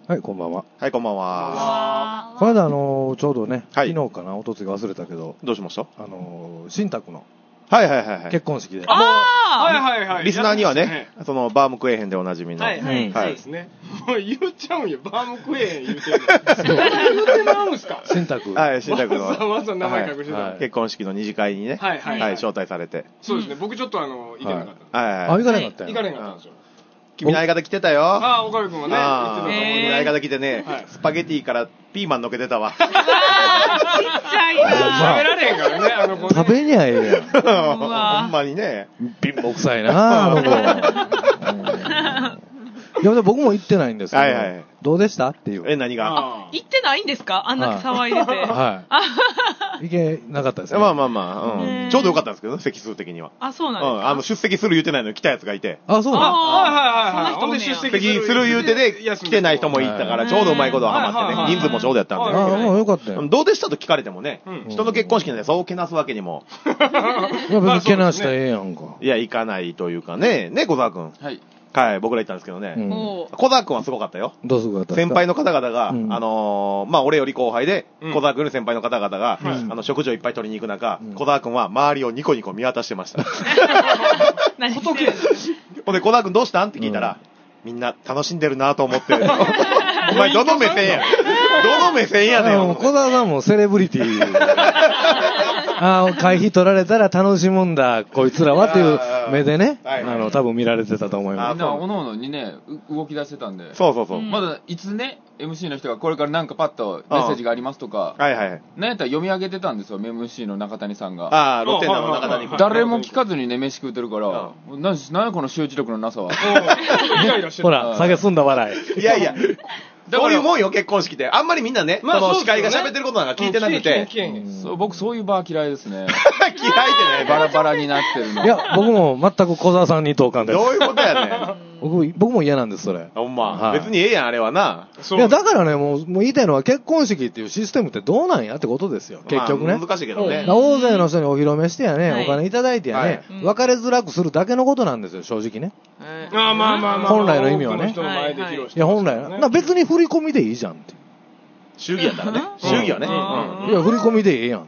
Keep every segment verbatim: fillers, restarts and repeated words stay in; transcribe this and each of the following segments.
はい、こんばんは。 はい、こんばんは。 この間、あのー、ちょうどね、 はい、 昨日かな、おとつい忘れたけど、 どうしました？ あのー、新宅の、 はいはいはいはい。 結婚式で。 ああはいはいはい。 リスナーにはね、その、バームクエーヘンでおなじみの。 はいはい。そうですね。もう言っちゃうんよ。バームクエーヘン言うてる。言うてまうんすか？ 新宅。 はい、新宅の。 わざわざ名前隠してた。 結婚式の二次会にね、 はいはい。 はい、招待されて。 そうですね。僕ちょっとあの、行けなかった。 はいはい。 あ、行かなかったよ。 行かなかったんですよ。 君の相方来てたよ。 ああ、岡部君はね。 君の相方来てね、スパゲティからピーマンのけてたわ。 ちっちゃいな。 食べられへんからね、あの子。 食べにゃええやん。 ほんまにね。 貧乏くさいな、あの子。いや、僕も行ってないんですけど、はいはい、どうでしたっていう。 え、何が？ あ、行ってないんですか？あんな騒いでて。 はい。行けなかったですね。 まあまあまあ、うん、ちょうどよかったんですけど、席数的には。 あ、そうなんですか？ うん、あの、出席する言うてないのに来たやつがいて。 あ、そうなんですか？ はいはいはい。ほんで出席する言うてで、来てない人もいたから、ちょうどうまいことはハマってね、人数もちょうどやったんで。 ああ、もうよかったよ。 どうでしたと聞かれてもね、人の結婚式なんでそうけなすわけにも。 いや、別にけなしたらええやんか。 いや、行かないというかね、ね、小沢くん。はい。はい、僕ら行ったんですけどね。小沢くんはすごかったよ。 どうすごかった？ 先輩の方々が、あの、まあ、俺より後輩で、小沢くんより先輩の方々が、あの、食事をいっぱい取りに行く中、小沢くんは周りをニコニコ見渡してました。 何してる？ ほんで、小沢くんどうしたんって聞いたら、みんな楽しんでるなと思って。お前、どの目線やどの目線やねん。 小沢さんもセレブリティ。ああ、会費取られたら楽しむんだ、こいつらはっていう目でね、あの、多分見られてたと思います。 みんな、おのおのにね、動き出してたんで。 そうそうそう。 まだ、いつね、エムシー の人がこれからなんかパッとメッセージがありますとか、 はいはい。 なんやったら読み上げてたんですよ、エムシー の中谷さんが。 ああ、ロッテンダの中谷。 誰も聞かずにね、飯食うてるから、なんやこの集中力のなさは。 ほら、酒済んだ笑い。 いやいや。そういうもんよ、結婚式って。あんまりみんなね、その司会が喋ってることなんか聞いてなくて。 僕そういう場嫌いですね。 嫌いってね、 バラバラになってるの。 いや、僕も全く小沢さんに同感です。 どういうことやねん。 僕、僕も嫌なんです、それ。 ほんま。別にええやん、あれはな。 いや、だからね、もう、もう言いたいのは結婚式っていうシステムってどうなんやってことですよ、結局ね。 難しいけどね。 大勢の人にお披露目してやね、お金いただいてやね、別れづらくするだけのことなんですよ、正直ね。 ああ、まあまあまあ。 本来の意味はね。いや、本来。別に振り込みでいいじゃんって。 祝儀やったらね。祝儀はね。 いや、振り込みでええやんって。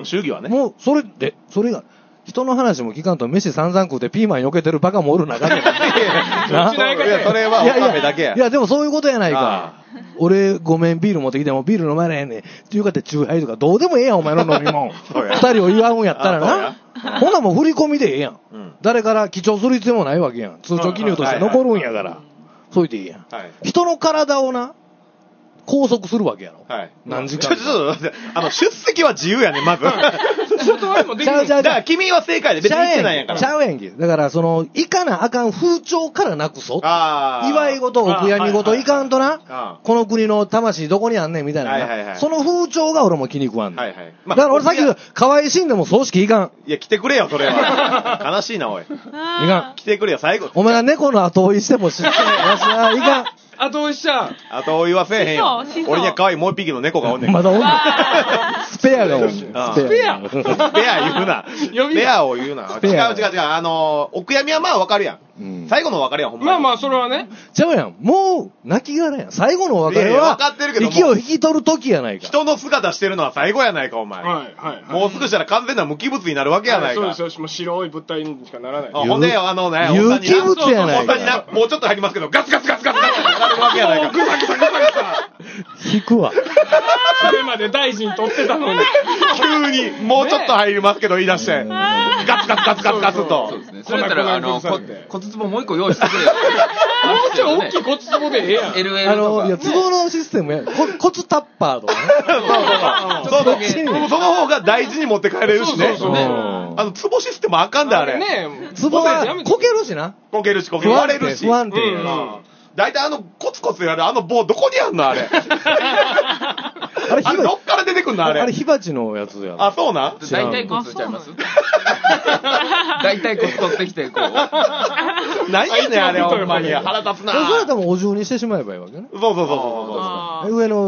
祝儀はね。 もう、それで、それが、人の話も聞かんと飯散々食うてピーマン避けてるバカもおる中で。いや、 それはおかめだけや。 いや、でもそういうことやないか。俺、ごめん、ビール持ってきてもビール飲まれへんねん。っていうかってチューハイとかどうでもええやん、お前の飲み物。二人を祝うんやったらな。ほんなもう振り込みでええやん。誰から記帳する必要もないわけやん。通帳記入として残るんやから。そう言っていいやん。人の体をな、拘束するわけやろ。 はい。 何時間ちょ、ちょっと待って、あの、出席は自由やね、まず。 断りもできる。 だから君は正解で別に言ってないんやから。 ちゃうやんけ。だから、その、いかなあかん風潮からなくそ。祝い事、お悔やみ事いかんとな、この国の魂どこにあんねんみたいな。その風潮が俺も気に食わんねん。はいはい。だから俺さっき言う、可愛いしんでも葬式いかん。 いや、来てくれよ、それは。悲しいな、おい。いかん。 来てくれよ、最後。 お前が猫の後追いしても知ってない。わしはいかん。 後追いしちゃう。 後追いはせえへんよ。俺には可愛いもう一匹の猫がおんねん。 まだおんねん。スペアがおんねん。スペア。スペア言うな。スペアを言うな。違う違う違う。あの、お悔やみはまあわかるやん。最後のお別れはほんまに。 まあまあ、それはね。 ちゃうやん。もう、泣き殻やん。最後のお別れは、息を引き取る時やないか。 人の姿してるのは最後やないか、お前。はいはい。もうすぐしたら完全な無機物になるわけやないか。 そうですよ。もう白い物体にしかならない。 ほんで、あのね、 有機物やないか。 もうちょっと入りますけど、ガツガツガツガツガツってなるわけやないか。 グサグサグサグサ。 引くわ。 それまで大臣取ってたのに。 急に、もうちょっと入りますけど言い出して。ガツガツガツガツガツと。 そうですね。それやったら、あの、骨壺もう一個用意してくれよ。 もうちょい大きい骨壺でええやん。 エルエル とか。 あの、いや、壺のシステムや。骨タッパーとかね。 そうそうそう。その方が大事に持って帰れるしね。 そうそう。 あの、壺システムあかんだ、あれ。 ね壺は、こけるしな。 こけるし、こける。割れるし。 不安定。 だいたいあの、コツコツやるあの棒どこにあんのあれ。あれ、どっから出てくんのあれ。 あれ、火鉢のやつやあ、そうなん大体骨ちゃいます大体骨取ってきて、こう。 何やねん、あれ、ほんまに。腹立つな。 それは多分お重にしてしまえばいいわけね。 そうそうそうそう。 上の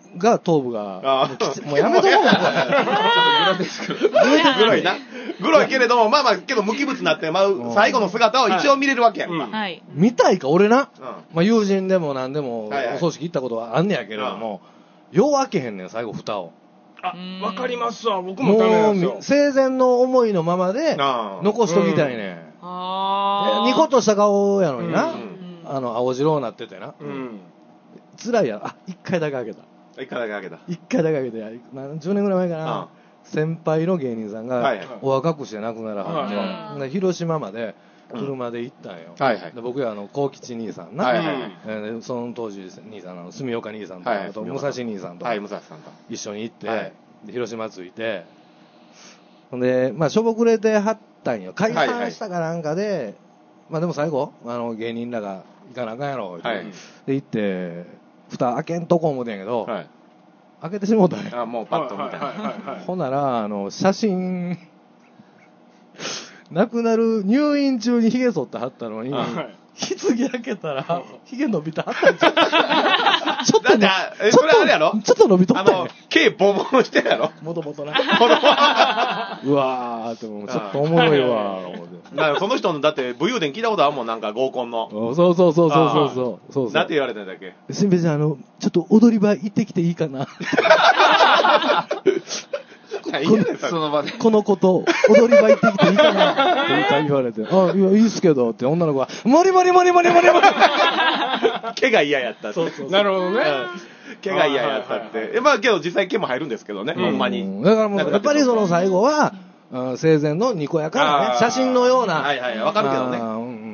が頭部が、もうやめとこうもう。ちょっとグロテスク。 グロいな。グロいけれども、まあまあ、けど無機物になってまう最後の姿を一応見れるわけやんか。 はい。 見たいか、俺な。まあ友人でも何でも、お葬式行ったことはあんねやけれども、よう開けへんねん、最後蓋を。 あ、わかりますわ。僕もダメなんですよ。 もう生前の思いのままで、残しときたいねん。 ああ。 ニコッとした顔やのにな。あの、青白になっててな。辛いやろ。あ、一回だけ開けた。 一回だけ開けた。 一回だけ開けて、じゅうねんぐらい前かな。先輩の芸人さんが、お若くして亡くならはって、広島まで車で行ったんよ。で僕はあの、幸吉兄さんな。その当時、兄さんの住岡兄さんと、あと武蔵兄さんと、一緒に行って、広島着いて、ほんで、まあ、しょぼくれてはったんよ。解散したかなんかで、まあでも最後、あの、芸人らが行かなあかんやろ、で行って、蓋開けんとこ思うてんやけど、開けてしもうたんや。 あ、もうパッと見た。 ほんなら、あの、写真、亡くなる入院中に髭剃ってはったのに、棺開けたら、髭伸びてはったんちゃうちょっとね、 それあれやろちょっと伸びとったんや。 あの、毛ボンボンしてるやろもともとな。うわーってもうちょっとおもろいわー、思って。 だからその人の、だって武勇伝聞いたことあるもん、なんか合コンの。 そうそうそうそうそうそうそう。 なんて言われたんだっけ。 しんべヱちゃん、あの、ちょっと踊り場行ってきていいかな。 その場で。 この子と踊り場行ってきていいかなって言われて、あ、いや、いいっすけどって女の子が、モリモリモリモリモリモリ毛が嫌やったって。 そうそう。なるほどね。 毛が嫌やったって。まあけど実際毛も入るんですけどね、ほんまに。 だからもう、やっぱりその最後は、生前のにこやからね、写真のような。 はいはい、わかるけどね。 うん、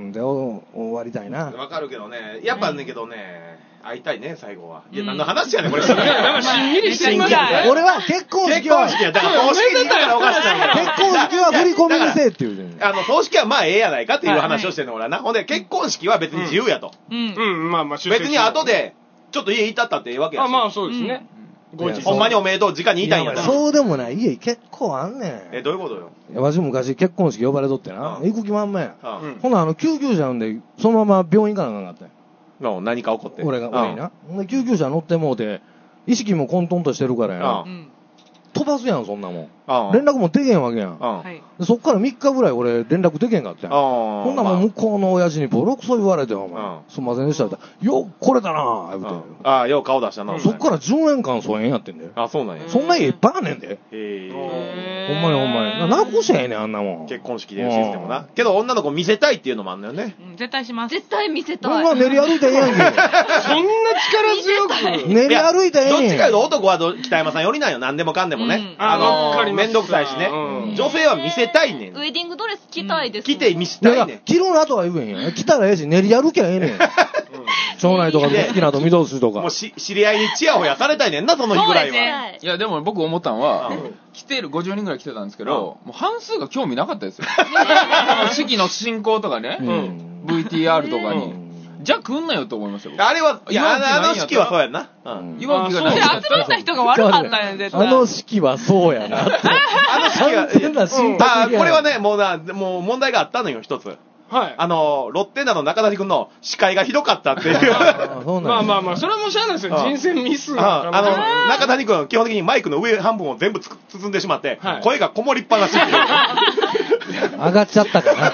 で、終わりたいな。 わかるけどね。やっぱねけどね、会いたいね、最後は。いや、何の話やねん、これ。しんみりしてますね。 俺は結婚式は。 結婚式は、だから葬式に行ったらおかしいんだよ。 結婚式は振り込みにせえって言うねん。あの、葬式はまあええやないかっていう話をしてんの、俺はな。ほんで、結婚式は別に自由やと。 うん。 うん、まあまあ、 別に後で、ちょっと家行ったったってええわけやし。 あ、まあそうですね。 ほんまにおめでとう、直に言いたいんやな。 そうでもない。家結構あんねん。 え、どういうことよ。 いや、わし昔結婚式呼ばれとってな。行く気満々や。ほな、あの、救急車呼んで、そのまま病院行かなあかんかったんや。 何か起こって。 俺が、俺にな。救急車乗ってもうて、意識も混沌としてるからやな。飛ばすやん、そんなもん。連絡もできへんわけやん。そっからみっかぐらい俺連絡できへんかったやん。ほんなもん向こうの親父にボロクソ言われて、お前。すんませんでしたって。よっ、これだなぁ、言うて。 ああ、よう顔出したな。 そっからじゅうねんかん疎遠やってんだよ。 あ、そうなんや。 そんな家いっぱいあんねんで。 へえ。 ほんまにほんまに。なくしゃええねん、あんなもん。 結婚式でいうシステムな。けど女の子見せたいっていうのもあんのよね。 絶対します。 絶対見せたい。 ほんま練り歩いたらええやんけ。 そんな力強く。 練り歩いたらええやん。 どっちかいうと男は北山さん寄りなんよ。何でもかんでもね。あの、めんどくさいしね。女性は見せたいねん。 ウェディングドレス着たいです。 着て見せたいねん。 着るなとは言えへんよ。着たらええし、練り歩きゃええねん。町内とか好きなと御堂筋とか。 もうし、知り合いにチヤホヤされたいねんな、その日ぐらいは。 いや、でも僕思ったのは、来てるごじゅうにんぐらい来てたんですけど、もう半数が興味なかったですよ。式の進行とかね、ブイティーアール とかに。じゃあ来んなよと思いましたよ。 あれは、いや、あの式はそうやんな。 いわきがない。 集めた人が悪かったんや、絶対。 あの式はそうやなって。 あの式は、あ、これはね、もうな、もう問題があったのよ、一つ。はい。あの、ロッテナの中谷君の司会がひどかったっていう。 まあまあまあ、それはもうしゃあないですよ。人選ミスあの、中谷君、基本的にマイクの上半分を全部包んでしまって、声がこもりっぱなしっていう。 上がっちゃったかな。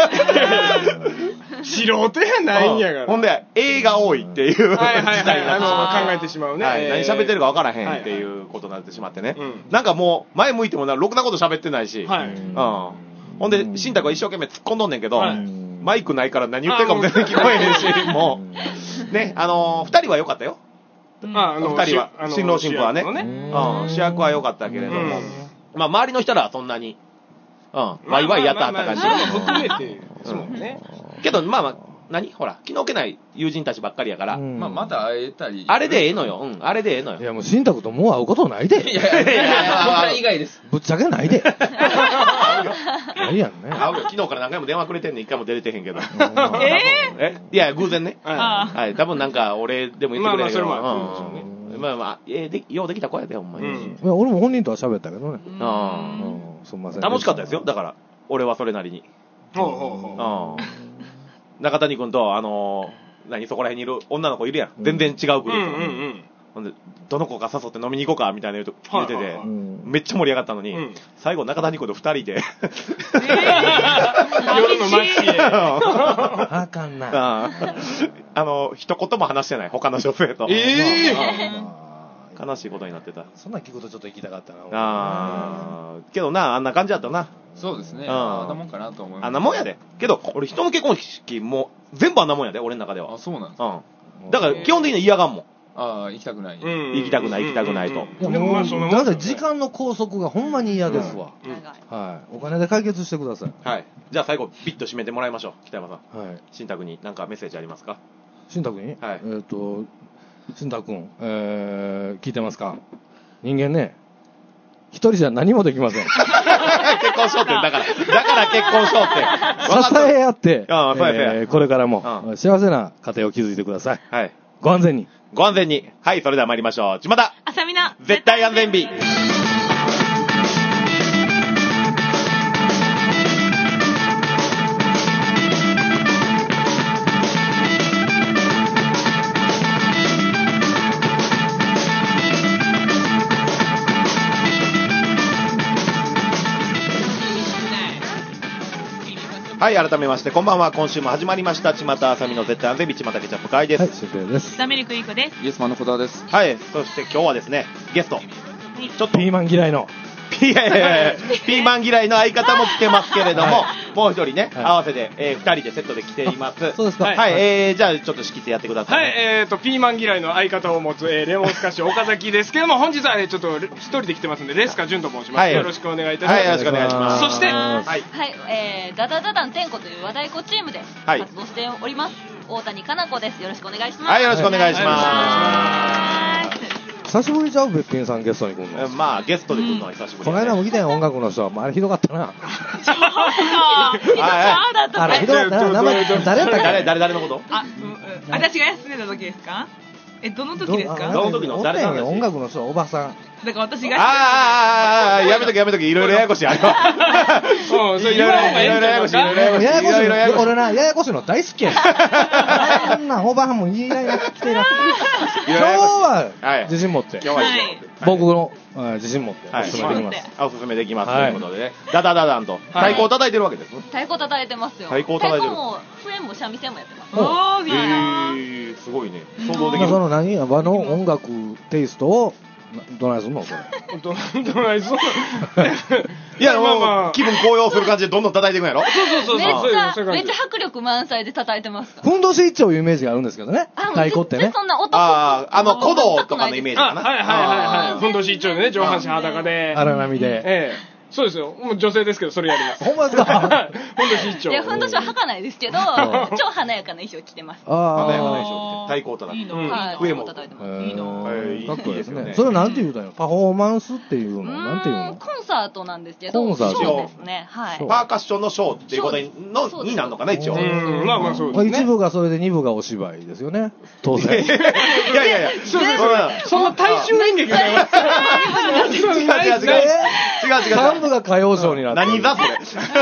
素人やないんやから。 ほんで、映画多いっていう。 はいはいはい。あの、考えてしまうね。 何喋ってるか分からへんっていうことになってしまってね。なんかもう、前向いてもな、ろくなこと喋ってないし。はい。うん。ほんで、新宅は一生懸命突っ込んどんねんけど、マイクないから何言ってるかも全然聞こえへんし、もう。ね、あの、二人は良かったよ。 あの、二人は。新郎新婦はね。うん。主役は良かったけれども。まあ、周りの人らはそんなに、うん。ワイワイやったった感じ。 含めて、そうね。 けど、まあまあ、何ほら、気の置けない友人たちばっかりやから。 まあ、また会えたり。 あれでええのよ。うん、あれでええのよ。 いや、もう、新宅ともう会うことないで。 いやいやいや、それ以外です。 ぶっちゃけないで。ないやんね。 会うよ。昨日から何回も電話くれてんねん。一回も出れてへんけど。ええいや、偶然ね。はい。多分なんか、俺でも言ってくれるけど。まあまあ、それもあるんでしょうね。まあまあ、ええ、ようできた子やで、ほんまに。 俺も本人とは喋ったけどね。 ああ。すんません。楽しかったですよ。だから、俺はそれなりに。ほうほうほう。中谷君と、あのー、何そこら辺にいる女の子いるやん。全然違うグループ。 ほんで、どの子か誘って飲みに行こうかみたいな言うと言ってて、めっちゃ盛り上がったのに、最後中谷子と二人で夜の街へ。 あかんな。 あの、一言も話してない、他の女性と。 えー、悲しいことになってた。 そんな聞くとちょっと行きたかったな。 あー、けどな、あんな感じだったな。 そうですね。あんなもんかなと思います。 あんなもんやで。けど、俺人の結婚式も全部あんなもんやで、俺の中では。 あ、そうなんですか。 うん。だから基本的に嫌がんもん。 ああ、行きたくない。 行きたくない、行きたくないと。 でも、なんか時間の拘束がほんまに嫌ですわ。はい。お金で解決してください。 はい。じゃあ最後、ビッと締めてもらいましょう、北山さん。 はい。 新宅に何かメッセージありますか？ 新宅に？ はい。 えっと、新宅君、えー、聞いてますか？人間ね、一人じゃ何もできません。 結婚しようって、だから、だから結婚しようって。 支え合って、 ああ、そうやそうや。 えー、これからも、幸せな家庭を築いてください。 はい。 ご安全に。 ご安全に。はい、それでは参りましょう。ちまたあさみな絶対安全日。はい、改めまして、こんばんは。今週も始まりました、ちまたあさみの絶対安全日、ちまたケチャップ会です。 はい、シュウペイです。 ダメリクイコです。 イエスマンの小田です。 はい、そして今日はですね、ゲスト。 ちょっとピーマン嫌いの。 ピーマン嫌いの相方も来てますけれども、はい、もう一人ね、はい、合わせて、えー、二人でセットで来ています。 そうですか。 はい、はい、えー、じゃあちょっと仕切ってやってください、ね。 はい、えーと、ピーマン嫌いの相方を持つ、えー、レモンスカッシュ岡崎ですけども、本日はね、ちょっと一人で来てますんで、レスカジュンと申します、はい。よろしくお願いいたします。 はい、よろしくお願いします。 そして、 はい、はい、えー、ダダダダン天子という和太鼓チームで活動しております。はい、大谷かな子です。よろしくお願いします。 はい、よろしくお願いします。 久しぶりじゃん、べっぴんさんゲストに来るの。 まあ、ゲストで来るのは久しぶり、ね、 この間も来たよ、音楽の人は。あれひどかったな。 そうだった。 あれひどかったな。名前、誰やったっけ？ 誰、誰、誰のこと？ あ、うん、私が休んでた時ですか？え、どの時ですか？ どの時の誰の話？ 音楽の人はおばさん。 だから私が。 ああ、ああ、やめとけやめとけ、いろいろややこしい、あれは。 そう、それ言わない方がいいんじゃないですか？ ややこしい、ややこしい。俺な、ややこしいの大好きや。そんなおばはんも言いながら来てな。今日は、自信持って。 今日は僕の自信持って、おすすめできます。 おすすめできます。ということでね。ダダダダンと、太鼓を叩いてるわけです。 太鼓叩いてますよ。 太鼓を叩いてる。 太鼓も、笛も三味線もやってます。 おー、へー、すごいね。想像できる。 その何、和の音楽テイストを、どないすんのそれ。 ど、どないすんのいや、まあまあ、気分高揚する感じでどんどん叩いていくんやろ？ そうそうそう。 めっちゃ、めっちゃ迫力満載で叩いてます。 ふんどし一丁いうイメージがあるんですけどね。太鼓ってね。 そんな男。 ああ、あの、鼓動とかのイメージかな。 はいはいはいはい。ふんどし一丁でね、上半身裸で。 荒波で。 ええ。そうですよ。もう女性ですけど、それやります。 ほんまですか？ ふんどし一丁。 いや、ふんどしは履かないですけど、超華やかな衣装着てます。 ああ、華やかな衣装着て。太鼓を叩いて。 はい。 笛も叩いてます。 いいの。 かっこいいですね。それなんて言うたんや？パフォーマンスっていうの？なんていうの？ コンサートなんですけど、 コンサート。 ショーですね。はい。 パーカッションのショーっていうことのになるのかな、一応。 まあまあそうですね。 一部がそれで二部がお芝居ですよね。当然。 いやいやいや、 そうです。そんな大衆演劇があります。 違う違う違う。違う違う。 三部が歌謡ショーになってる。 何座それ。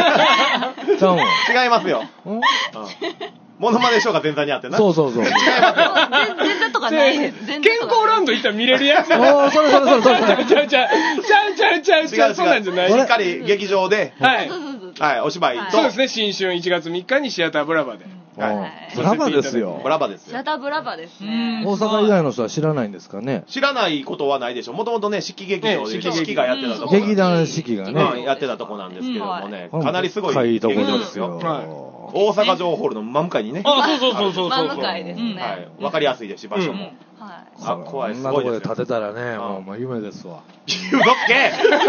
違いますよ。モノマネショーが前座にあってな。 そうそうそう。違いますよ。 前座とかないです。 健康ランド行ったら見れるやつ。 おー、それそれそれそれ。 ちゃうちゃう。ちゃうちゃうちゃうちゃう。そうなんじゃない。 しっかり劇場で、 はい。 はい、 お芝居と。 そうですね、新春いちがつみっかにシアターブラバで。 はい。ブラバですよ。 ブラバですよ。 シアターブラバですね。 大阪以外の人は知らないんですかね。 知らないことはないでしょ。もともとね、四季劇場で、四季がやってたとこ。 劇団四季がね。 やってたとこなんですけどもね、かなりすごいいいとこ劇場ですよ。大阪城ホールの真向かいにね。 あ、そうそうそうそう。 真向かいですね。 はい。わかりやすいですし、場所も。 はい。 あ、怖い、すごいですよ。 こんなとこで建てたらね、もう夢ですわ。 嘘つけ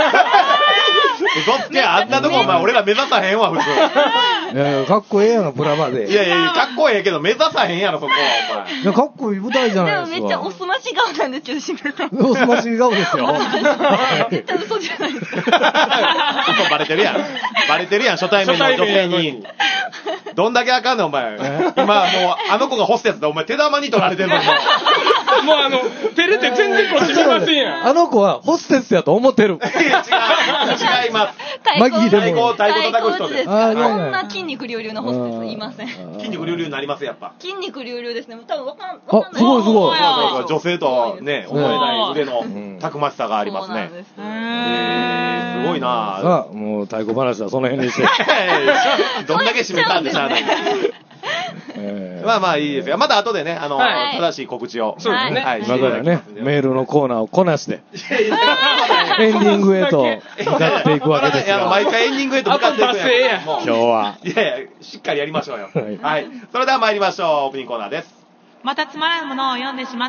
嘘つけあんなとこお前俺ら目指さへんわ、普通。 いやいや、かっこええやん、ブラバで。 いやいや、かっこええけど目指さへんやろ、そこは、お前。 いや、かっこいい舞台じゃないですか。 でもめっちゃおすまし顔なんですけど、しめさん。 おすまし顔ですよ。 絶対嘘じゃないですか。 嘘バレてるやん。バレてるやん、初対面の女性に。どんだけあかんねん、お前。今、もう、あの子がホステスで、お前手玉に取られてんの、もう。 もうあの、照れて全然こっち見ませんやん。 あの子はホステスやと思ってる。 いや、違う。違います。 ます。 マギでも。 太鼓叩く人です。 こんな筋肉隆々のホステスいません。 筋肉隆々になりますやっぱ。 筋肉隆々ですね。多分わかんない。 あ、すごいすごい。 女性とね、思えない腕のたくましさがありますね。へー、すごいなさあ、もう太鼓話はその辺にして。 どんだけ締めたんでしゃあない。まあまあいいですよ。また後でね、あの、正しい告知を。 そうですね。 はい。今からね、メールのコーナーをこなして、エンディングへと向かっていくわけですよ。 毎回エンディングへと向かっていくやん。 今日は。 いやいや、しっかりやりましょうよ。はい。それでは参りましょう。オープニングコーナーです。 またつまらんものを読んでしまった。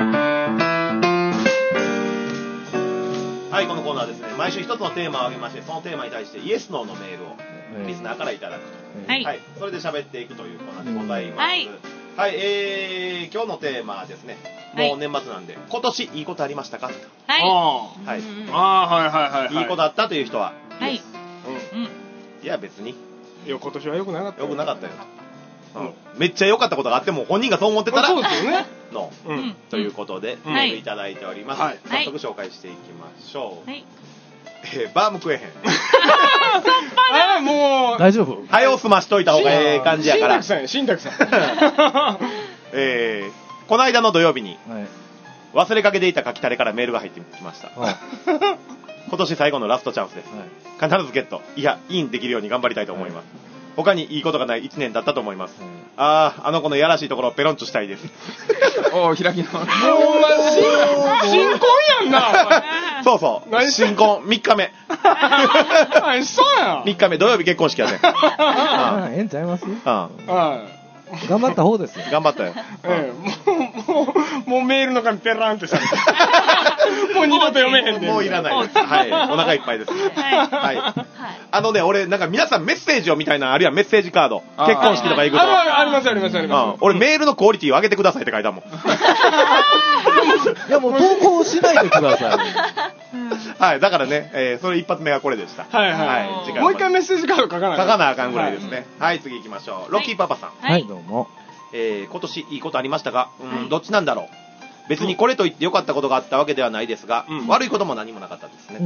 はい、このコーナーですね、毎週一つのテーマを挙げまして、そのテーマに対してイエス・ノーのメールをリスナーからいただくと、はい、はい、それで喋っていくというコーナーでございます。はい、はい、えー、今日のテーマはですね、もう年末なんで、はい、今年いいことありましたか？はい。 はい。ああ、はいはいはい。 いいことあったという人は、 はい。 うん。いや、別に。 いや、今年は良くなかったよ。 良くなかったよ。うん、めっちゃ良かったことがあっても本人がそう思ってたらそうですよねの、うん、ということで、うん、メールいただいております、はい、早速紹介していきましょう、はい、えー、バームクエヘンああもう大丈夫早を済ましといた方がええ感じやから新宅さん新宅さんえー、この間の土曜日に、はい、忘れかけていた書きたれからメールが入ってきました、はい、今年最後のラストチャンスです、はい、必ずゲットいやインできるように頑張りたいと思います、はい、他にいいことがないいちねんだったと思います、うん、あああの子のやらしいところをペロンチョしたいですおお開きのもう新婚やんなそうそう新婚みっかめそうやんみっかめ土曜日結婚式やねああええんちゃいますうん頑張った方ですよ頑張ったよ、 ええ、もうもうもうメールの紙ペランってされてもう二度と読めへんでもういらないですはいお腹いっぱいですはい、はい、あのね俺なんか皆さんメッセージをみたいなあるいはメッセージカード結婚式とか行くとあありますありますあります、 うん、俺メールのクオリティを上げてくださいって書いたもんいやもう投稿しないでくださいはいだからね、えー、それ一発目がこれでしたはいはい、はい、もう一回メッセージカード書かない書かなあかんぐらいですねはい、はい、次行きましょうロッキーパパさんはい、はい、どうもえー、今年いいことありましたが、うん、はい、どっちなんだろう別にこれといって良かったことがあったわけではないですが、うん、悪いことも何もなかったですね、うん、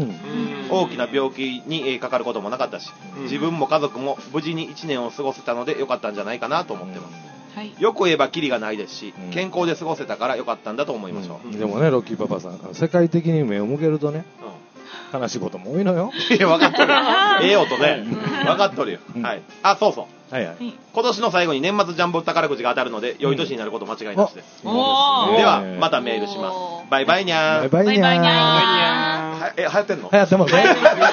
大きな病気にかかることもなかったし、うん、自分も家族も無事にいちねんを過ごせたので良かったんじゃないかなと思ってます、うんはい、よく言えばキリがないですし、うん、健康で過ごせたから良かったんだと思いましょう、 うん、でもねロッキーパパさん世界的に目を向けるとね、うん、悲しいことも多いのよいや分かっとるええ音ね分かっとるよ、うん、はいあそうそうはいはい、今年の最後に年末ジャンボ宝くじが当たるので良い年になること間違いなしです、うん、ではまたメールしますバイバイにゃーバイバイにゃーはえ流行ってんの流行ってません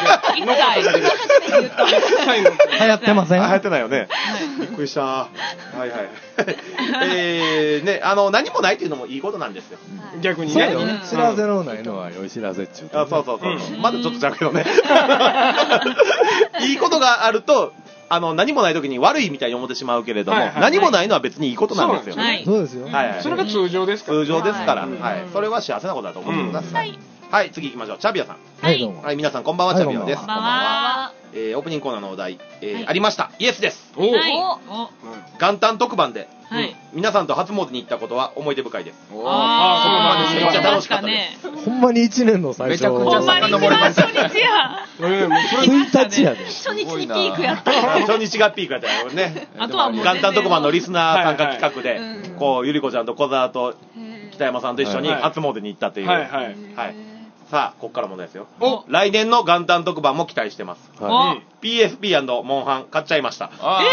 流行ってません流行ってないよね、はい、びっくりしたはいはいえーねあの何もないっていうのもいいことなんですよ、 はい、逆にね知らせのないのは良い知らせっちゅう、ね、 あそうそうそう、うん、まだちょっとちゃうけどねいいことがあるとあの何もない時に悪いみたいに思ってしまうけれども、はいはいはい、何もないのは別にいいことなんですよね。 そうですよ。 はいはい、 それが通常ですから、 通常ですから、はいはい、それは幸せなことだと思ってください。うん、はい、次行きましょう。チャビアさん。 はい、どうも。 はい、皆さんこんばんは、チャビアです。こんばんは。えー、オープニングコーナーのお題、えーはい、ありました。イエスです。おお。元旦特番で、はい、皆さんと初詣に行ったことは思い出深いです。 ああ、 そうなんです。めっちゃ楽しかったです。 ほんまに一年の最初。 めちゃくちゃ遡りましたね。 ついたちやで。 初日にピークやった。 初日がピークやったよね。 あとはもう元旦特番のリスナー参加企画で、こうゆりこちゃんと小沢と北山さんと一緒に初詣に行ったという。はいはい。はい。さあ、ここから問題ですよ。来年の元旦特番も期待してます。はい、ピーエスピー& モンハン買っちゃいました。 あ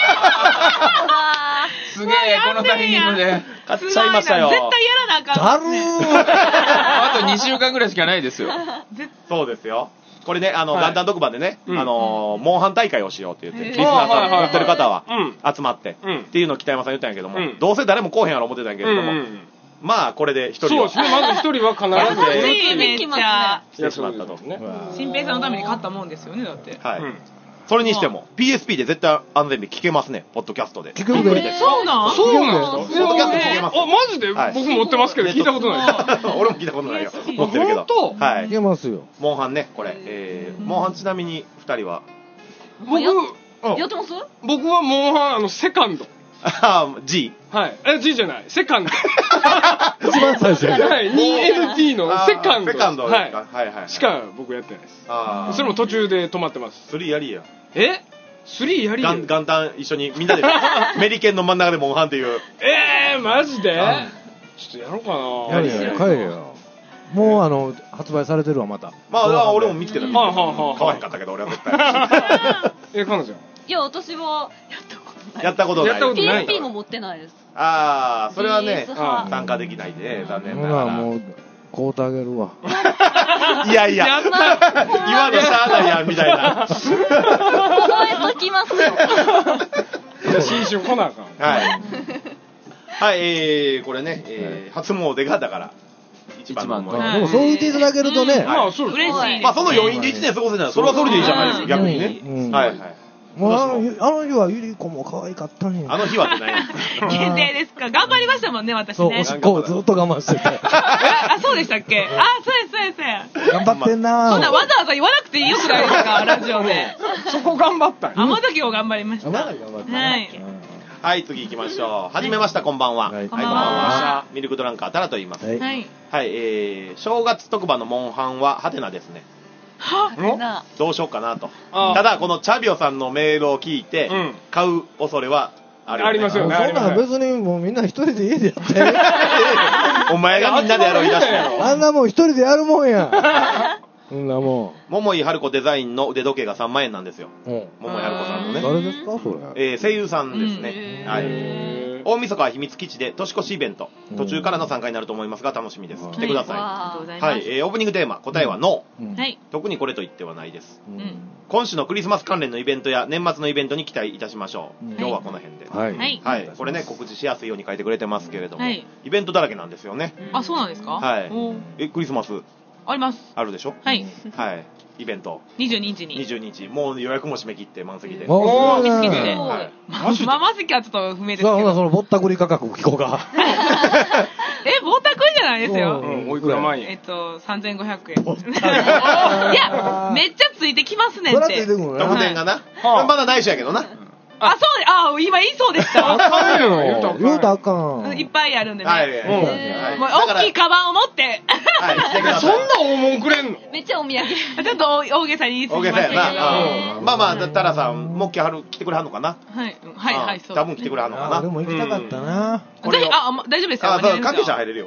ーすげえ、このタイミングで。 買っちゃいましたよ。 絶対やらなあかん。 だるーあとにしゅうかんぐらいしかないですよ。 そうですよ。これね、あの、元旦特番でね、あの、モンハン大会をしようって言って、リスナーさん持ってる方は集まって、っていうのを北山さん言ったんやけども、どうせ誰も来おへんやろ思ってたんやけれども、まあこれで一人はそうですねまず一人は必ず嬉しいめっちゃ来てしまったと新平さんのために買ったもんですよねだってはい、うん、それにしても ピーエスピー で絶対安全日聞けますねポッドキャストで聞けるでそうなんそうなんポッドキャスト聞けますあマジで、はい、僕持ってますけど聞いたことない俺も聞いたことないよ持ってるけどはい聞けますよモンハンねこれ、えー、モンハンちなみにふたりは僕やってます僕はモンハンあのセカンドああ G はいえ G じゃないセカンド一番最初はい ツーエルツティー のセカンド。 セカンドですか。 はいはいはい。 しか僕やってないです。 ああ。 それも途中で止まってます。 スリーやりや。 え ?スリー やりや。 元旦一緒にみんなでメリケンの真ん中でモンハンっていう。 えー、マジでちょっとやろうかな。 やりや、帰れよ。もうあの、発売されてるわ、また。 まあ、俺も見つけた。 はいはいはい。 買わへんかったけど、俺は絶対。 え、彼女いや、私はやったことない。 やったことない。 やったことない。 ピーエスピー も持ってないです。 ああ、それはね、参加できないで、残念ながら。 もう、買うてあげるわ。 いやいや、言わのしゃあないやん、みたいな。 覚えときますよ。 新春来なあかん。 はい。はい、えー、これね、えー、初詣がだから、一番の思い。 でもそう言っていただけるとね、 まあ、そう嬉しい。 まあ、その余韻で一年過ごせない。それはそれでいいじゃないですか、逆にね。はいはい。 もうあのあの日はゆり子も可愛かったね。 あの日はってない。 限定ですか。頑張りましたもんね、私ね。 そう、こうずっと我慢してて。 あ、そうでしたっけ。あ、そうです、そうです。 頑張ってんな。 そんなわざわざ言わなくていいよくないですか、ラジオで。 そこ頑張った。 あの時を頑張りました。 まだ頑張った。 はい。 はい、次行きましょう。はじめました、こんばんは。はい、こんばんは。ミルクドランカータラと言います。はい。 はい、 えー、正月特番のモンハンはハテナですね。 はどうしようかなと。ただ、このチャビオさんのメールを聞いて、買う恐れはある。 ありますよね。 そんな別にもうみんな一人で家でやって。 お前がみんなでやろう言い出したよ。 あんなもん一人でやるもんや。そんなもん。 桃井春子デザインの腕時計がさんまんえんなんですよ。桃井春子さんのね。 誰ですかそれ。 えー、声優さんですね。はい。大晦日は秘密基地で年越しイベント。途中からの参加になると思いますが楽しみです。来てください。はい。えー、オープニングテーマ、答えはノー。はい。特にこれと言ってはないです。今週のクリスマス関連のイベントや年末のイベントに期待いたしましょう。今日はこの辺で。はい。はい。これね、告知しやすいように書いてくれてますけれども、イベントだらけなんですよね。 あ、そうなんですか。 はい。え、クリスマスあります。 あるでしょ。 はい。 はい。イベント。 にじゅうににちに。 にじゅうににち。もう予約も締め切って満席で。 おー、満席で。はい。まあ、満席はちょっと不明ですけど。 そう、そのぼったくり価格聞こうか。 え、ぼったくりじゃないですよ。 うん、おいくら万円。 えっと、さんぜんごひゃくえん。いや、めっちゃついてきますねんって。 そらついてくるのね。 特典がな。まだ内緒やけどな。 あ、そう、あ、今言いそうでした。 あかんよ。言うたらあかん。 いっぱいあるんでね。 はい。 もう大きいカバンを持って。 はい。 そんな大物くれんの？ めっちゃお土産。 ちょっと大げさに言い過ぎましたけど。 大げさやな。まあまあ、だったらさ、もっきはる来てくれはんのかな？ はい。はいはい、そう。 多分来てくれはんのかな？ 俺も行きたかったな。 これあ、大丈夫ですよ。 あ、そう、関係者入れるよ。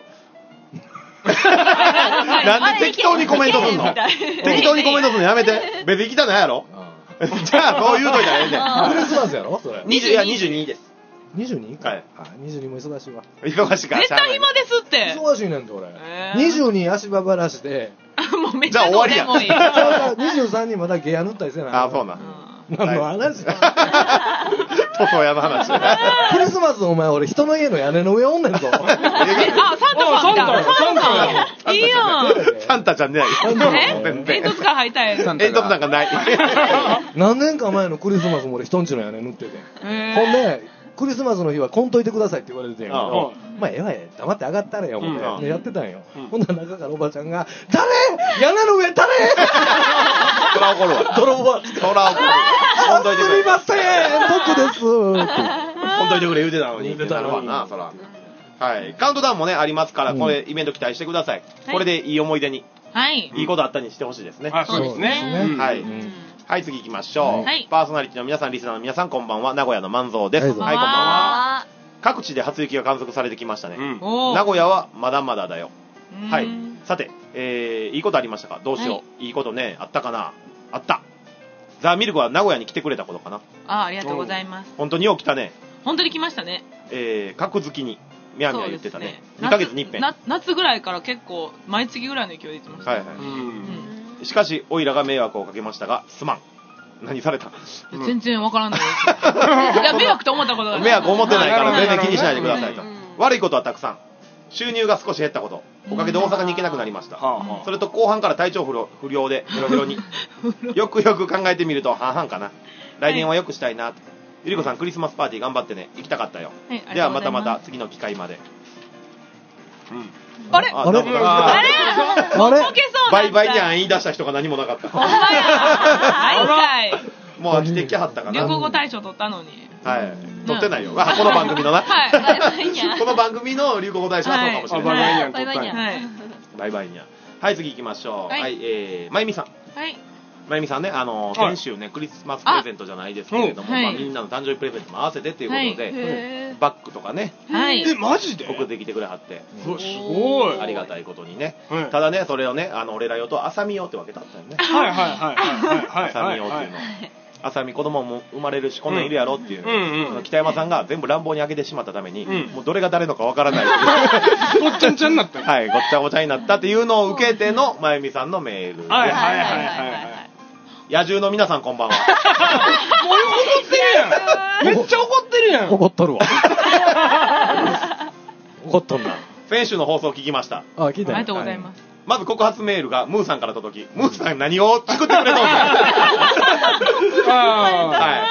なんで適当にコメントすんの？適当にコメントすんのやめて。別に行きたないやろ？じゃあ、そう言うといたらええねん。 クリスマスやろそれ。 にじゅう、いや、にじゅうにです。 にじゅうに? はい。 にじゅうにも忙しいわ。 忙しいから。 絶対暇ですって。 忙しいねんて、俺。にじゅうに足場ばらしで。 もうめっちゃどうでもいい。 にじゅうさんにまだゲア塗ったりせな。 あ、そうな。 何の話だ塗装屋の話。 クリスマスお前俺人の家の屋根の上おんねんぞ。 あ、サンタさんだ。サンタ。いいやん。 サンタじゃねえ。煙突から入ったやつ。 煙突なんかない。 何年か前のクリスマスも俺人んちの屋根塗ってて。ほんで、クリスマスの日はこんといてくださいって言われてんやけど、まあええわええ、黙って上がったらや思って、やってたんよ。ほんなら中からおばちゃんが、誰屋根の上誰そら怒るわ。 泥棒はそら怒る。ほんといてくれ。 すみません僕ですほんといてくれ言うてたのに。言うてたのにな、そら。はい。カウントダウンもね、ありますから、これイベント期待してください。これでいい思い出に。 はい。 いいことあったにしてほしいですね。 あ、そうですね。 はい。はい、次行きましょう。はい、パーソナリティの皆さん、リスナーの皆さん、こんばんは。名古屋の万蔵です。はい、こんばんは。各地で初雪が観測されてきましたね。うん、名古屋はまだまだだよ。はい。さて、えー、いいことありましたか？どうしよう。はい、いいことね、あったかな？あった。ザ・ミルクは名古屋に来てくれたことかな？ あ、ありがとうございます。 本当によう来たね。 本当に来ましたね。 えー、格好きに、みやみや言ってたね。にかげつに一遍。 夏ぐらいから結構、毎月ぐらいの勢いで言ってました。はいはい。 うん。しかし、おいらが迷惑をかけましたが、すまん。何された？ 全然わからないです。いや、迷惑と思ったことがない。 迷惑思ってないから全然気にしないでくださいと。悪いことはたくさん。収入が少し減ったこと。おかげで大阪に行けなくなりました。それと後半から体調不良でヘロヘロに。よくよく考えてみると半々かな。来年はよくしたいな。ゆりこさん、クリスマスパーティー頑張ってね。行きたかったよ。ではまたまた次の機会まで。 あれあれあれバイバイにゃん言い出した人が何もなかった。 ほんまや。はい。 もう飽きてきはったかな。 流行語大賞取ったのに。 はい。取ってないよ。あ、この番組のな。はい。この番組の流行語大賞はそうかもしれない。 バイバイにゃん。 バイバイバイにゃ。はい、次行きましょう。はい、はい、えー、まゆみさん。 はい。 まゆみさんね、あの、先週ね、クリスマスプレゼントじゃないですけれども、まあ、みんなの誕生日プレゼントも合わせてっていうことで、バッグとかね、 え、マジで送ってきてくれはって、 すごい。 ありがたいことにね。ただね、それをね、あの、俺ら用と、あさみ用って分けたったよね。 はいはいはい。 あさみ用っていうの。あさみ子供も生まれるし、こんなんいるやろっていう。北山さんが全部乱暴に開けてしまったために、もうどれが誰のか分からない。 ごっちゃんちゃになった。 はい、ごっちゃごちゃになったっていうのを受けての、まゆみさんのメール。 はいはいはいはい。 野獣の皆さんこんばんは。 もう怒ってるやん。めっちゃ怒ってるやん。 怒っとるわ。怒っとんな。 先週の放送聞きました。 あ、聞いた。 ありがとうございます。 まず告発メールがムーさんから届き、ムーさん何を作ってくれたんですか。はい。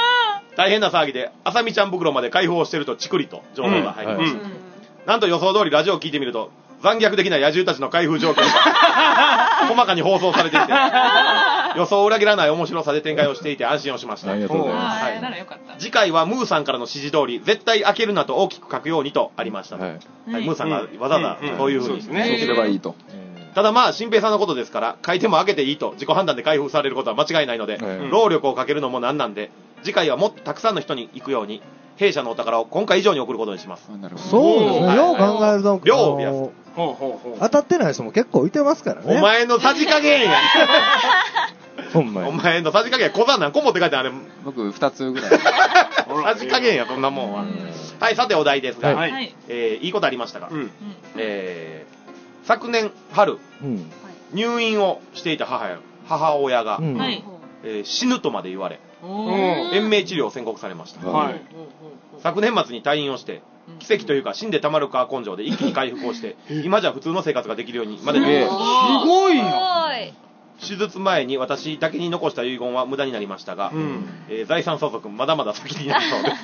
大変な騒ぎで、あさみちゃん袋まで開放してるとチクリと情報が入りました。なんと予想通りラジオを聞いてみると、残虐的な野獣たちの開封状況が細かに放送されていて、予想を裏切らない面白さで展開をしていて安心をしました。 ありがとうございます。 はい、ならよかった。 次回はムーさんからの指示通り、絶対開けるなと大きく書くようにとありました。はい。はい、ムーさんがわざわざそういうふうに、 そうすればいいと。 ただまあ、新平さんのことですから、書いても開けていいと自己判断で開封されることは間違いないので、労力をかけるのもなんなんで、次回はもっとたくさんの人に行くように、弊社のお宝を今回以上に送ることにします。 そうですね。よう考えると、 量を増やす。 当たってない人も結構いてますからね。 お前のさじ加減や。 ほんまに。 お前のさじ加減、小さん何個持って帰ってあれ。 僕ふたつぐらい。 さじ加減や、そんなもんは。はい、さてお題ですが、 はい 、えー、いいことありましたが、うん、えー、昨年春、うん、入院をしていた母や母親が、うんえー、死ぬとまで言われ、延命治療を宣告されました。はい、昨年末に退院をして、奇跡というか死んでたまるか根性で一気に回復をして、今じゃ普通の生活ができるようにまでできました。 すごいよ。 手術前に私だけに残した遺言は無駄になりましたが、うんえー、財産相続まだまだ先になるそうです。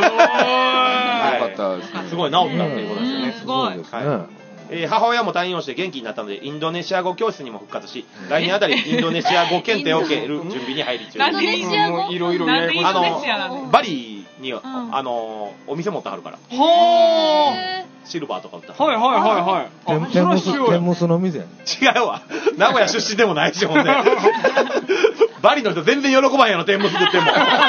はい、すごい治ったっていうことですよね。 すごい。はいえー、母親も退院をして元気になったのでインドネシア語教室にも復活し、来年あたりインドネシア語検定を受ける準備に入り中です。 インドネシア語いろいろややこしい。 あのバリに、うん、あのお店持ってはるから。 はあ。シルバーとか売った。 はいはいはいはい。 天むす天むすの店。 違うわ。名古屋出身でもないしほんで。バリの人全然喜ばへんやろ天むす食っても。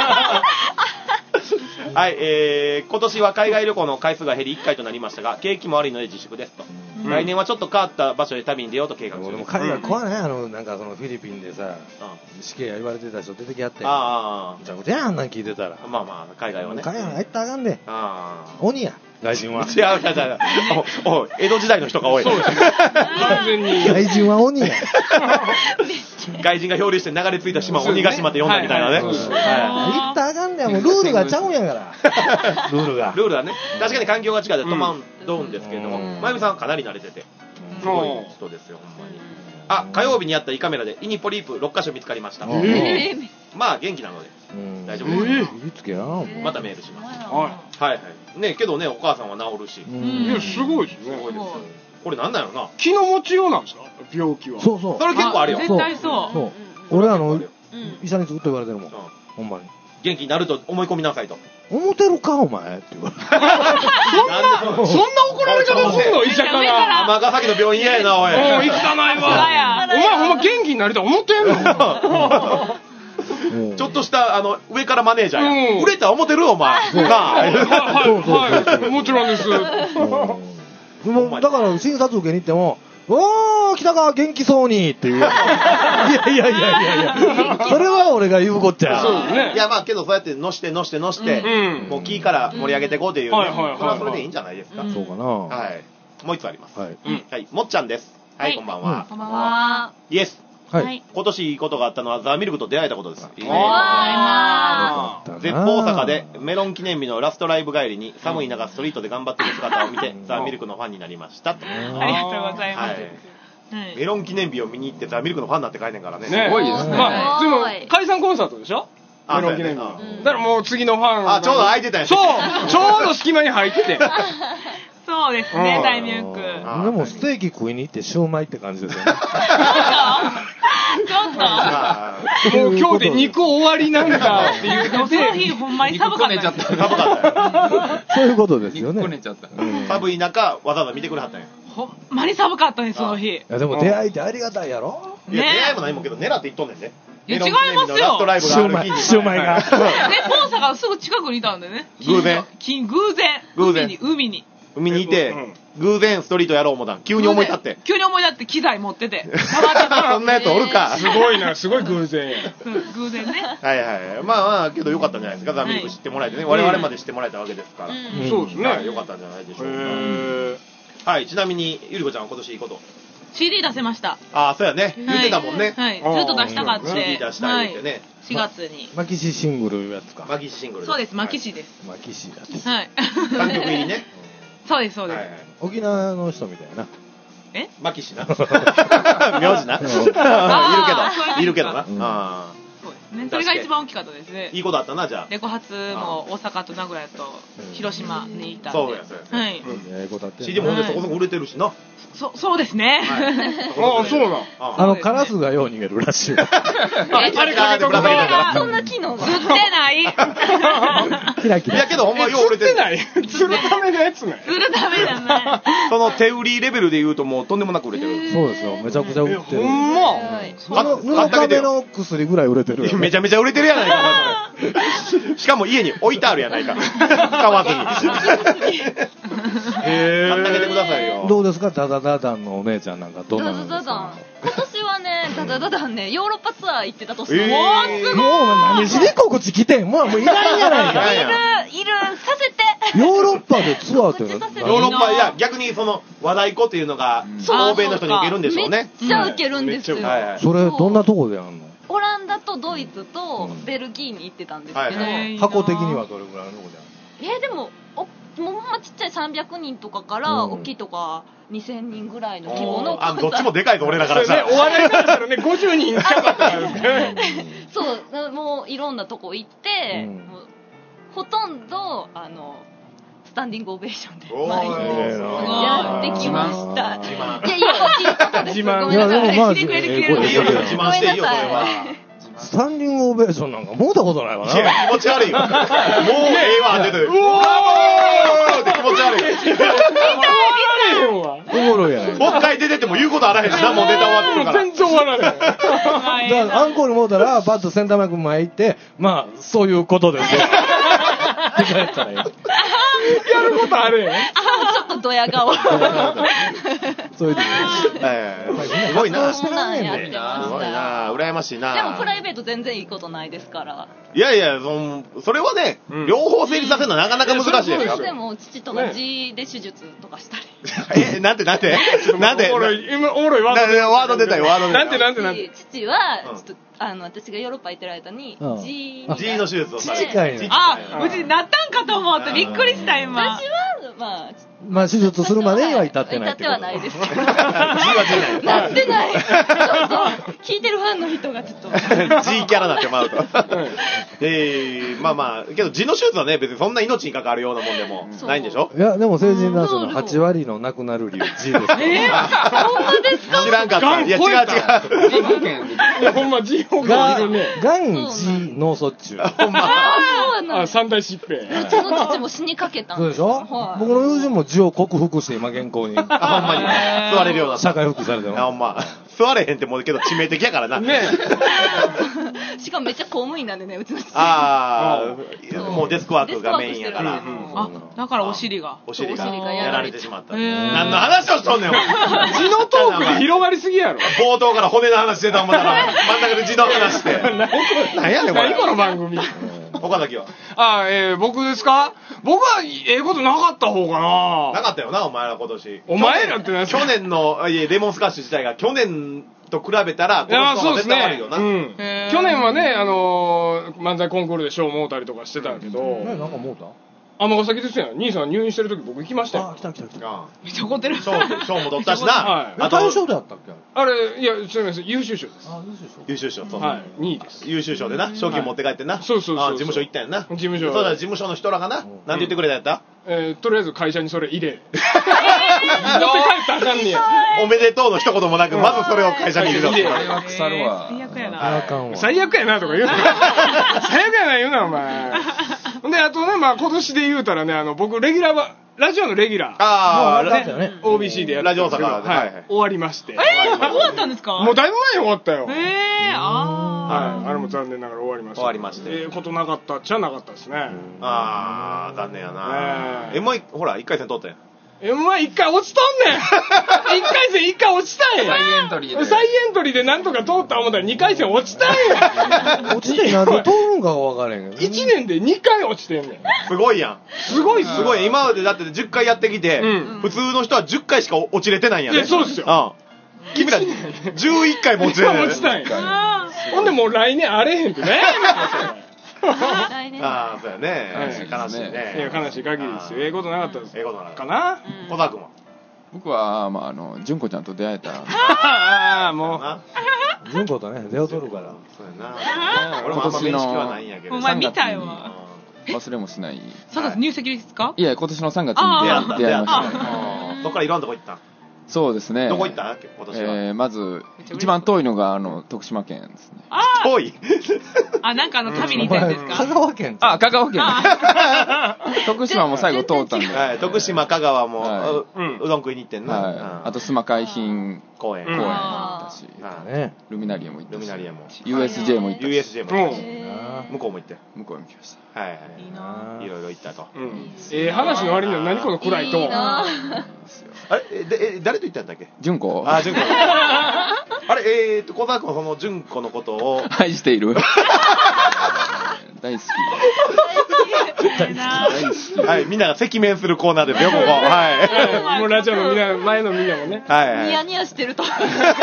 はい、えー、今年は海外旅行の回数が減りいっかいとなりましたが、景気も悪いので自粛ですと。うん、来年はちょっと変わった場所へ旅に出ようと計画中です。 俺も海外怖いね、あの、なんかそのフィリピンでさ、うん、死刑言われてた人出てきやって。 ああ。 めちゃくちゃあんなん聞いてたら。 まあまあ、海外はね。 海外は入ったらあかんで。 ああ。 鬼や、外人は。 違う違う違う。お、お、江戸時代の人が多い。 そうですね。完全に。 外人は鬼や。 外人が漂流して流れ着いた島を鬼ヶ島って呼んだみたいなね。 行ったらあかんねん、もうルールがちゃうんやから。ルールが。 ルールはね。確かに環境が違って戸惑うんですけれども、まゆみさんはかなり慣れてて、すごい人ですよ、ほんまに。あ、火曜日にやった胃カメラで胃にポリープろっかしょ見つかりました。まあ元気なので大丈夫です。またメールします。はいはい。ね、けどね、お母さんは治るし。 いや、すごいですね。すごいです。 これなんだろうな。 気の持ちようなんですか、病気は。 そうそう。 それ結構あるよ。 絶対そう。 俺あの医者にずっと言われてるもん。ほんまに。 元気になると思い込みなさいと。 思ってるかお前って言われて。 そんな怒られ方すんの、医者から。 尼崎の病院嫌やな、おい。 もう行かないわ。お前ほんま元気になりと思ってんの。 ちょっとしたあの上からマネージャーや。売れた思ってるお前。なあ。 はいはい。もちろんです。 もうだから診察受けに行っても、おー来たか元気そうにっていう。いやいやいやいやいや。それは俺が言うこっちゃ。 そうですね。 いやまあけどそうやってのしてのしてのして、もうキーから盛り上げていこうという、それはそれでいいんじゃないですか。 そうかな。 はい。もう一つあります。はい。はい。もっちゃんです。はい、こんばんは。 こんばんは。 イエス。 はい。 今年いいことがあったのはザ・ミルクと出会えたことです。いいね。絶絶望大阪でメロン記念日のラストライブ帰りに寒い中ストリートで頑張ってる姿を見てザ・ミルクのファンになりました。ありがとうございます。 メロン記念日を見に行ってザ・ミルクのファンになって帰んねんからね。 すごいですね。まあでも解散コンサートでしょ。メロン記念日。だからもう次のファン。 あ、ちょうど空いてたやん。 そう。ちょうど隙間に入って。 そうですね、タイミング。 でもステーキ食いに行ってシューマイって感じですよね。 ちょっともう今日で肉終わりなんだって言ってその日ほんまに寒かった。 寒かった。 そういうことですよね。 寒い中わざわざ見てくれはったんや。 ほんまに寒かったね、その日。いや、でも出会いってありがたいやろ。 いや、出会いもないもんけど、狙って言っとんねんね。 いや、違いますよ。 ラストライブがある日に。 シュウマイが。 ね、ポンサがすぐ近くにいたんでね。 偶然偶然。 偶然。 海に、海に。 海にいて、偶然ストリートやろう思ったん。急に思い立って。 急に思い立って機材持ってて。 そんなやつおるか。 すごいな、すごい偶然や。 偶然ね。 はいはい。まあまあ、けどよかったんじゃないですか。ザ・ミルク知ってもらえてね。我々まで知ってもらえたわけですから。 そうですね。 よかったんじゃないでしょうか。はい、ちなみに、ゆりこちゃんは今年いいこと。 シーディー 出せました。 ああ、そうやね。言ってたもんね。 はい。ずっと出したかった。 シーディー 出したいってね。 しがつに。 マキシシングルいうやつか。 マキシシングル。 そうです、マキシです。 マキシだって。 はい。 さんきょく入りね。 そうです、そうです。 沖縄の人みたいな。 えマキシな。名字な。いるけど。いるけどな。ああ。 そうですね。それが一番大きかったですね。 いいことあったな、じゃあ。 レコ発も大阪と名古屋と広島にいたんで。 そうや、そうや。はい。 ええことあって。 シーディー もほんでそこそこ売れてるしな。 そ、そうですね。 ああ、そうな。 あの、カラスがよう逃げるらしい。 あれかけとくと。 そんな機能が。 釣ってないキラキラ。 いやけどほんまよう売れてる。釣ってない釣るためのやつね。 釣るためじゃない。 その手売りレベルで言うともうとんでもなく売れてる。 そうですよ。めちゃくちゃ売ってる。 ほんま。 布亀の薬ぐらい売れてる。 めちゃめちゃ売れてるやないか、しかも家に置いてあるやないか。使わずに。へぇー。買ってあげてくださいよ。 どうですか、ダダダダンのお姉ちゃんなんかどんなのですか。 ダダダダン。今年はね、ダダダダンね、ヨーロッパツアー行ってた年なんです。 おー、すごい。 もう何しに告知来てん。もうもういらんやないか。 いる、いる、させて。 ヨーロッパでツアーってヨーロッパ、いや、逆にその、和太鼓っていうのが、欧米の人に受けるんでしょうね。 めっちゃ受けるんですよ。 それ、どんなとこでやんの。 オランダとドイツとベルギーに行ってたんですけど、 箱的にはどれぐらいのとこでやんの。えー、でも、おもうほんまちっちゃいさんびゃくにんとかから、大きいとかにせんにんぐらいの規模の。 あ、どっちもでかいぞ、俺らからしたら。 お笑いからしたらね、ごじゅうにん近かったからですね。 そう、もういろんなとこ行って、もうほとんど、あの、スタンディングオベーションで毎日やってきました。 自慢。 いやいや、いいことです。 自慢。 ごめんなさい。 まあ、 してくれてくれる。 いいよ、自慢していいよ、それは。 スタンディングオベーションなんかもうたことないわな。 いや、気持ち悪いよ。もうええわ、出てる。うおーって気持ち悪い。 おもろいやない。 もう一回出てても言うことあらへんしな、もうネタ終わってるから。 全然終わらない。 だからアンコールもうたら、バッとセンターマイク前行って、まあ、そういうことですよ。って帰ったらいい。 やることあるよ。 ちょっとドヤ顔。 そういう時すごいな。 そんなんやってました。 すごいな。羨ましいな。 でもプライベート全然いいことないですから。 いやいや、そのそれはね、両方成立させるのはなかなか難しいですよ。 でも父とか G で手術とかしたり。 え、なんてなんてなんでおもろい、今おもろいワード。 ワード出たよ、ワード出た。 なんてなんてなんて。 父は、ちょっと、あの、私がヨーロッパ行ってる間に、G の手術をされて。 あ、うちなったんかと思ってびっくりした今。 私は、まあ、 まあ手術するまでには至ってない至ってはないですけど。 G は G なってない。聞いてるファンの人がちょっと。 G キャラになってまうと。えー、まあまあ、けど、痔の手術はね、別にそんな命に関わるようなもんでもないんでしょ。 いや、でも成人男性のはち割の亡くなる理由 G です。 えー、ほんまですか。 知らんかった。いや、違う違う。 いや、ほんま G 保険いるね。 がん、G、脳卒中。 ほんま。 あ、三大疾病。 うちの父も死にかけたんそうでしょ。僕の友人も痔を克服して今健康に。 あ、ほんまに。座れるような。 社会復帰されてます。 あ、ほんま。座れへんってもうけど致命的やからな。 ねしかもめっちゃ公務員なんでね、うちの父。 ああ、もうデスクワークがメインやから。 あ、だからお尻が。 お尻がやられてしまった。 何の話をしとんねん、お前。 痔のトークが広がりすぎやろ。 冒頭から骨の話してた思ったら、真ん中で痔の話して。何やねん、これ。 何この番組。 岡崎は。 あ、えー、僕ですか？僕はええことなかった方かな。 なかったよな、お前ら今年。 お前らって何去年の、いや、レモンスカッシュ自体が去年と比べたら、 いや、そうですね。 うん。 去年はね、あのー、漫才コンクールで賞もうたりとかしてたけど。 ね、なんかもうた？ 尼崎ですよ。兄さん入院してる時僕行きましたよ。 あ、来た来た来た。 めっちゃ怒ってる。 賞も取ったしな。 はい。 大賞であったっけ？ あれ、いや、すみません、優秀賞です。 あ、優秀賞。 優秀賞、そう。 はい、にいです。 優秀賞でな、賞金持って帰ってな。 そうそうそう。 事務所行ったんやな。 事務所。 そうだ、事務所の人らがな、なんて言ってくれたやったえー、とりあえず会社にそれ入れ。持って帰ったらあかんねや。 おめでとうの一言もなく、まずそれを会社に入れろ。 最悪腐るわ。 最悪やな。 最悪やなとか言うな。最悪やな言うな、お前。で、あとね、まあ今年で言うたらね、あの、僕、レギュラーは、 ラジオのレギュラー。 ああ、 ね、 オービーシー でやってラジオ大阪で、 はい、終わりまして。 えー、終わったんですか？ もうだいぶ前に終わったよ。 えー、あー。はい、あれも残念ながら終わりました。 終わりまして。 ええことなかったっちゃなかったですね。 ああ、残念やな。エムワン、ほら、いっかい戦通ったやん。 エムワン 一回落ちとんねん。一回戦一回落ちたんや。 再エントリーで。 再エントリーでなんとか通った思ったら二回戦落ちたんや。 落ちてなんで通るんかが分からへんけど。 一年で二回落ちてんねん。 すごいやん。 すごいすごい。今までだってじゅっかいやってきて、普通の人はじゅっかいしか落ちれてないんやね。 そうですよ。 君らじゅういっかいも落ちれない。 落ちたんや。ほんでもう来年あれへんってね。 来年ああ、そうやね。悲しいね。 いや、悲しい限りですよ。ええことなかったです。 ええことなかった。 かな？ 小沢君は僕は、まあ、あの、純子ちゃんと出会えた。 ああ、もう。純子とね、出会うとるから。 そうやな。俺もあんま面識はないんやけど。 お前見たよ。 忘れもしない。 さんがつ入籍ですか？ いや、今年のさんがつに出会いました。 そっからいろんなとこ行ったん？ そうですね。 どこ行った今年は。 えー、まず、一番遠いのが、あの、徳島県ですね。 遠いあ、なんかあの、旅に行ったんですか？ 香川県。 あ、香川県。徳島も最後通ったんで。 はい、徳島、香川も、うどん食いに行ってんな。 はい。あと、須磨海浜公園。 公園も行ったし。ルミナリエも行ったし。 ルミナリエも。 ユーエスジェー も行ったし。 ユーエスジェー も行ったし。向こうも行って。 向こうも行きました。 はいはい。いいな。いろいろ行ったと。 ええ話の割には何この暗いと。 あれで、誰と言ったんだっけ？ 純子。 あ、純子。あれ、えーと、小沢君はその純子のことを愛している。大好き。 大好き。はい、みんなが赤面するコーナーですよ、ここ。はい。もうラジオのみんな、前のみんなもね。 はい。 ニヤニヤしてると。よ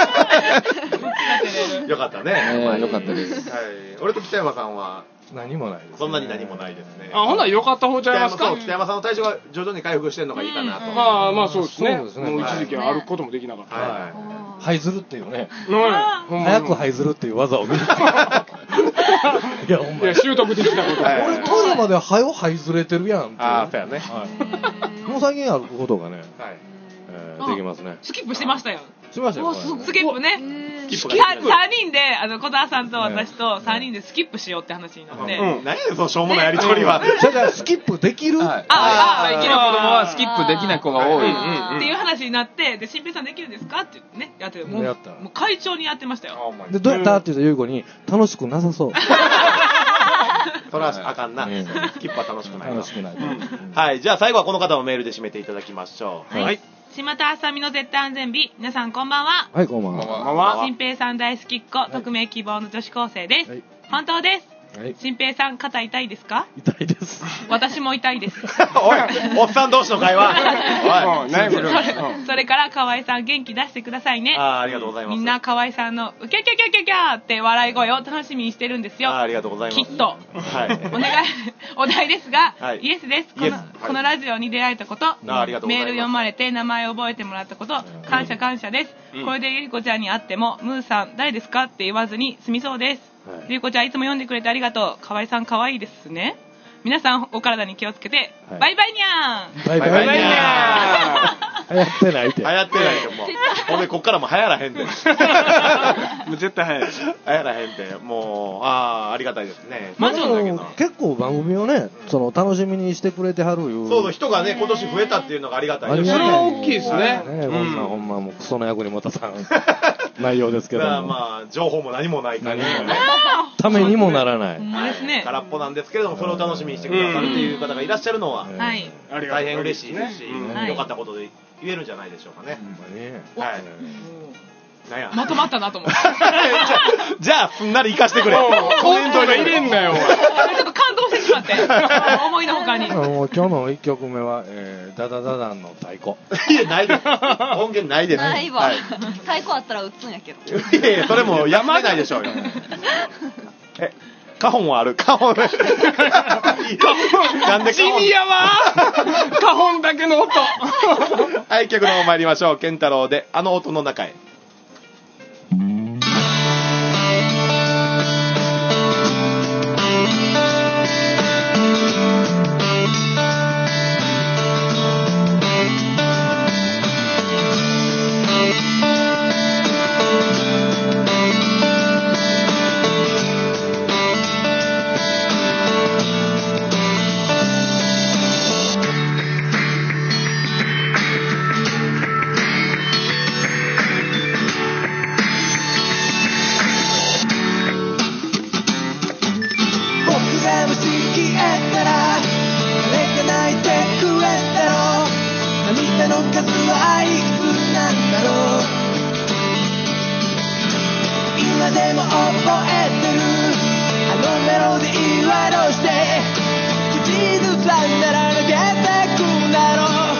かったね。 よかったです。 はい。俺と北山さんは、 何もないです。 そんなに何もないですね。 あ、ほんなら良かった方ちゃいますか？ 北山さんの体調が徐々に回復してるのがいいかなと。 まあまあそうですね。もう一時期は歩くこともできなかった。 はい。 這いずるっていうね。 早く這いずるっていう技を見る。いや、ほんま。いや、習得できたこと。 俺、富山ではよ這いずれてるやん。 ああ、そうやね。 もう最近歩くことがね、できますね。 スキップしてましたよ。 しましたよ。 スキップね。さんにんで、あの、小沢さんと私とさんにんでスキップしようって話になって。 何やそのしょうもないやりとりは。 じゃあ、スキップできる？ ああ、最近の子供はスキップできない子が多い。 っていう話になって、で、新平さんできるんですかって言ってね、やってもう会長にやってましたよ。 で、どうやったって言ったらゆう子に、楽しくなさそう。 それはあかんな。スキップは楽しくない。 楽しくない。 はい、じゃあ最後はこの方のメールで締めていただきましょう。 はい。島田あさみの絶対安全日。皆さんこんばんは。 はい、こんばんは。 新平さん大好きっ子、匿名希望の女子高生です。本当です。新平さん、肩痛いですか？ 痛いです。 私も痛いです。 おい、おっさん同士の会話。おい、 それから河合さん元気出してくださいね。 あありがとうございます。 みんな河合さんのウキャキャキャキャキャーって笑い声を楽しみにしてるんですよ。 あありがとうございます。 きっと。はい。お願い、お題ですが、イエスです。このこのラジオに出会えたこと、メール読まれて名前を覚えてもらったこと、感謝感謝です。これでゆりこちゃんに会っても、ムーさん誰ですかって言わずに済みそうです。ゆりこちゃんいつも読んでくれてありがとう。河合さん可愛いですね。皆さんお体に気をつけて、はい、バイバイにゃーん。 バイバイにゃーん。流行ってないって。 流行ってないってもう。ほんでこっからも流行らへんで。もう絶対流行る。 流行らへんで。もうああありがたいですね。 まあ、結構番組をね、その楽しみにしてくれてはるいう。 そうそう人がね今年増えたっていうのがありがたいです。 それは大きいですね。 ね、ほんまほんまもうクソの役にも立たん内容ですけども。 まあ情報も何もないからね。 ためにもならない。 空っぽなんですけれどもそれを楽しみにしてくださるという方がいらっしゃるのははい大変嬉しいですし良かったことで言えるんじゃないでしょうかね。はい。なんやまとまったなと思って。 じゃあすんなり生かしてくれ。 コメントが入れんなよ。 ちょっと感動してしまって思いのほかに。 今日のいっきょくめはダダダダンの太鼓。 いやないです。音源ないです。 ないわ。太鼓あったら打つんやけど。 いやいやそれもやめないでしょうよ。えカホンはある。カホン。なんで地味やわ。カホンだけの音。 はい、曲の方参りましょう。健太郎であの音の中へ。 覚えてるあのメロディーはどうして口ずさんだら抜けてくんだろう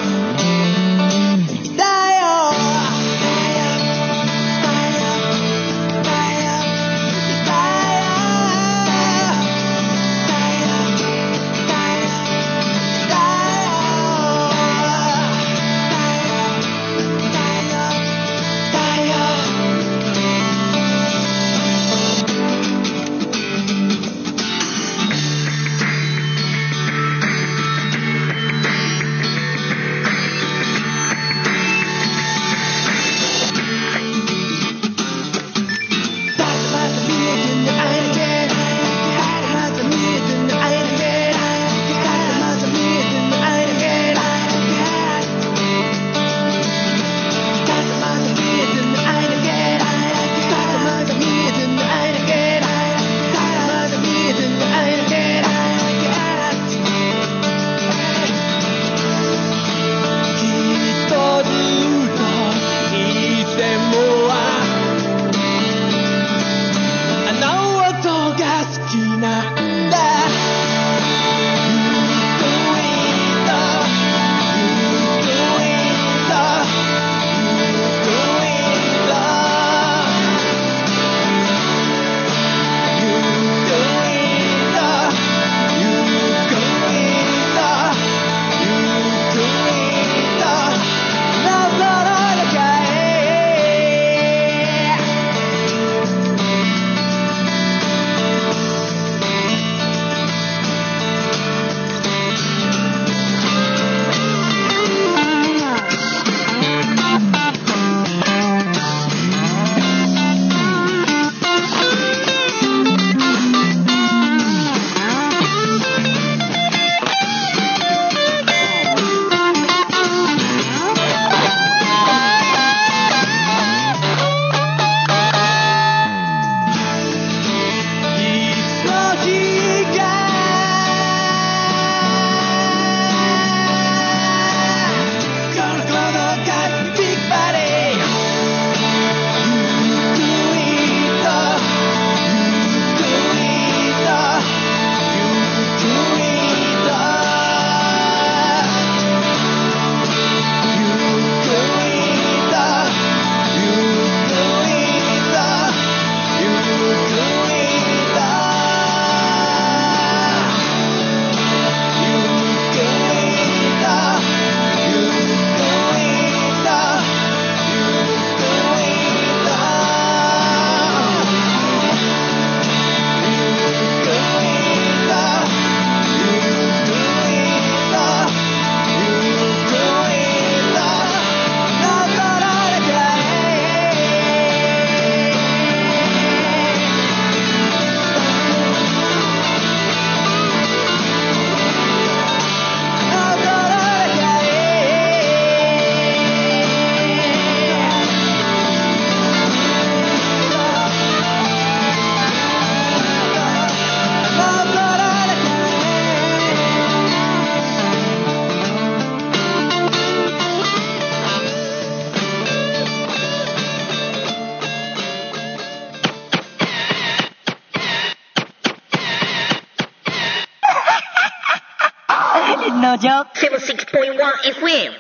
のじょ セブンシックスポイントワンエフエム。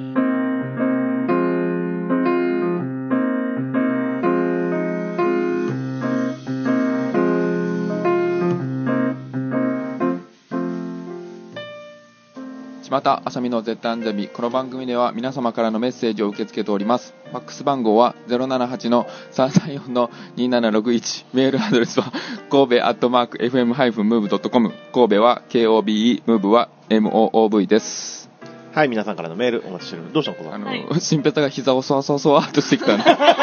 島田あさみの絶対安全日。この番組では皆様からのメッセージを受け付けております。ファックス番号は ゼロななはちのさんさんよんのにななろくいち。メールアドレスは神戸アットマーク エフエム ハイフンムーブ ドットコム。神戸は ケーオービーイー、ムーブは エムオーオーブイ です。 はい、皆さんからのメールお待ちしております。どうしたのこのあの、 はい、新ペタが膝をそわそわそわっとしてきたんで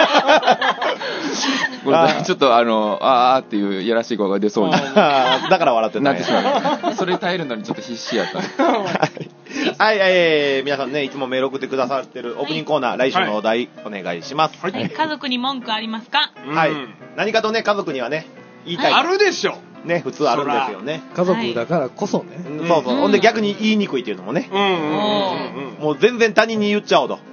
これちょっとあのあーっていういやらしい声が出そうにだから笑ってなってしまうそれ耐えるのにちょっと必死やったはい、えー、皆さんねいつもメール送ってくださってるオープニングコーナー、はい、来週のお題、はい、お願いします、 はいはい、家族に文句ありますか？ はい、うん、何かとね家族にはね言いたい、 はい、あるでしょね、普通あるんですよね。 家族だからこそね、 はい、そうそう、うん、ほんで逆に言いにくいっていうのもね、うんうんうんうん、もう全然他人に言っちゃおうと、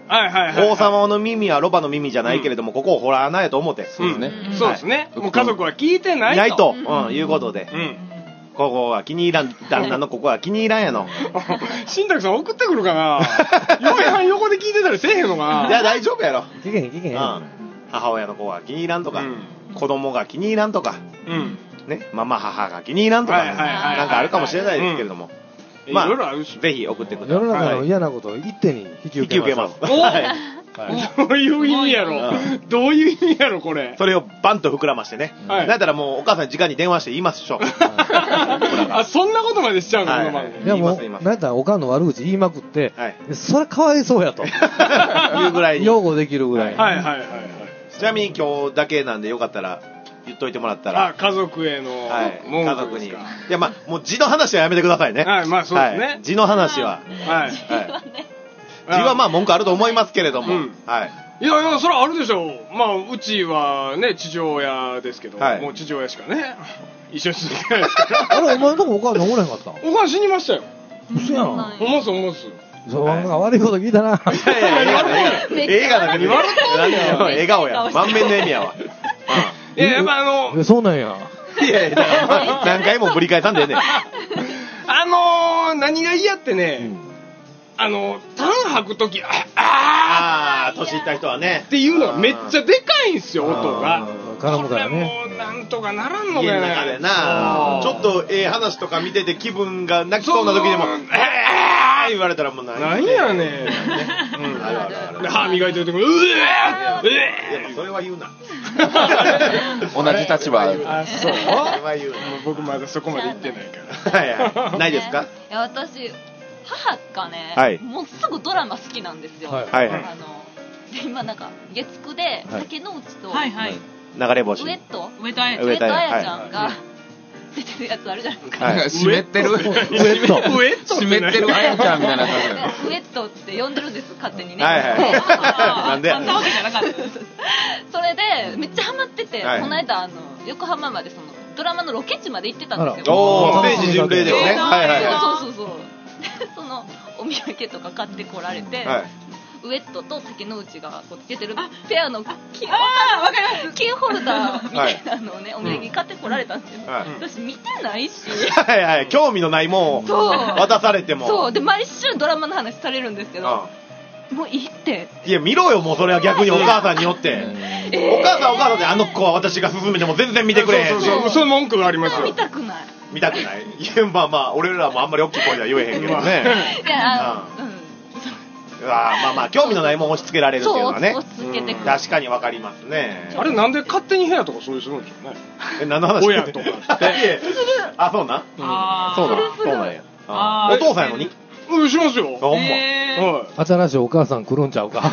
王様の耳はロバの耳じゃないけれども、ここをホラー穴やと思って。 そうですね。そうですね。もう家族は聞いてないと。 ないと、うん、いうことで。ここは気に入らん、旦那のここは気に入らんやの。 新宅さん送ってくるかな嫁はん横で聞いてたりせえへんのかな。 いや、大丈夫やろ。 聞けへん聞けへん。 母親の子は気に入らんとか、子供が気に入らんとか、ね、ママ母が気に入らんとか、なんかあるかもしれないですけれども。まあ、ぜひ送ってください。 世の中の嫌なことを一手に引き受けます。 どういう意味やろどういう意味やろこれ。 それをバンと膨らましてね。だったらもうお母さんに直に電話して言いましょう。 あ、そんなことまでしちゃうの今まで。 いやもう、なんやったらおかんの悪口言いまくって、それかわいそうやと。 いうぐらいに。 擁護できるぐらい。 はいはいはい。 ちなみに今日だけなんでよかったら、言っといてもらったら。 あ、家族への文句ですか。いや、まあ、もう字の話はやめてくださいね。 はい、まあそうですね。 字の話は。はい。字はまあ文句あると思いますけれども。はい。 いやいや、それはあるでしょう。まあ、うちはね、父親ですけど、もう父親しかね、一緒に住んでないですから。 あれ、お前のとこお母さんおらへんかった？ お母さん死にましたよ。 嘘やん。 思ます思ます。 そう、なんか悪いこと聞いたな。 いやいや、映画だけど、笑顔や。満面の笑みやわ。 いや、やっぱあの、 そうなんや。 いやいや、何回もぶり返さんでええねん。 あのー、何が嫌ってね、あの、タン吐くとき、ああー、年いった人はね。 っていうのがめっちゃでかいんすよ、音が。 絡むからね。 これもう、なんとかならんのか家の中でな、ちょっとええ話とか見てて気分が泣きそうな時でも、あー言われたらもう何何やねん。歯磨いてるとき、うえーうえーそれは言うな。 同じ立場。 あ、そう。僕まだそこまで行ってないから。 はいはい。ないですか？ いや、私、母がね、 はい、 もうすぐドラマ好きなんですよ。 はいはい、 あので今なんか月9で竹野内と、 はいはい、 流れ星ウエット上戸彩ちゃんが出てるやつあるじゃないですか。 はい、湿ってるウエットウエット湿ってるあやちゃんみたいな感じ。 ウエットって呼んでるんです勝手にね。 はいはい。なんで？ あんなわけじゃなかった。 それでめっちゃハマってて、はい、この間あの横浜までそのドラマのロケ地まで行ってたんですよ。 おー、ステージ巡礼ですね。はいはいはい。 そうそうそう。そのお土産とか買ってこられて、はい、ウエットと竹野内がこうつけてるペアのキーホルダーみたいなのをね、はい、お土産買ってこられたんですけど、はい、私見てないし、 はいはい、興味のないもん渡されても、 そうで毎週ドラマの話されるんですけど、ああもういいって。 いや見ろよもうそれは逆にお母さんによって、えー、お母さんお母さんであの子は私が勧めても全然見てくれへん。 そうそうそう、そういう文句がありますよ。 見たくない。 見たくない。いやまあまあ俺らもあんまり大きい声では言えへんけどね。 いやうん。 まあまあ興味のないもん押し付けられるっていうのはね。 押し付けてくる。 確かにわかりますね。 あれなんで勝手に部屋とかそういうするんですよね。 え何の話？ 親とか。 あそうな。 あそうだそうなんや。お父さんやのに？ うんしますよ。 ほんま。 新しいお母さん来るんちゃうか。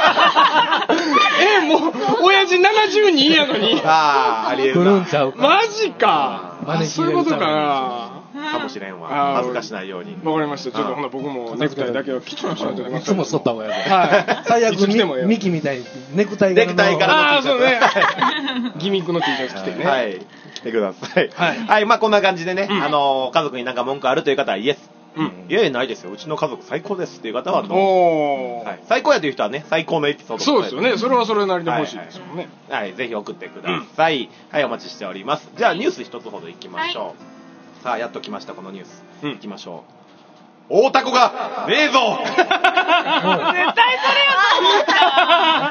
えもう親父ななじゅうにやのに。 ああありえる。 来るんちゃうか。 マジか。そういうことかな。 かもしれんわ。恥ずかしないように。 わかりました。ちょっとほな僕もネクタイだけはきちんとしないといけない。 いつもしとった方がいい。 はい。 最悪ミキみたいにネクタイネクタイからの T シャツ。ああそうね。ギミックの T シャツ着てね。 はい。来てください。はい。はい。まあこんな感じでね、あの家族になんか文句あるという方はイエス。うん。いやいやないですよ。うちの家族最高ですっていう方はノー。おー。はい。最高やという人はね、最高のエピソード。 そうですよね。それはそれなりで欲しいですよね。 はい。ぜひ送ってください。はい、お待ちしております。じゃあニュース一つほどいきましょう。さあやっと来ましたこのニュース。いきましょう。大凧がねえぞ。 絶対それやと思った。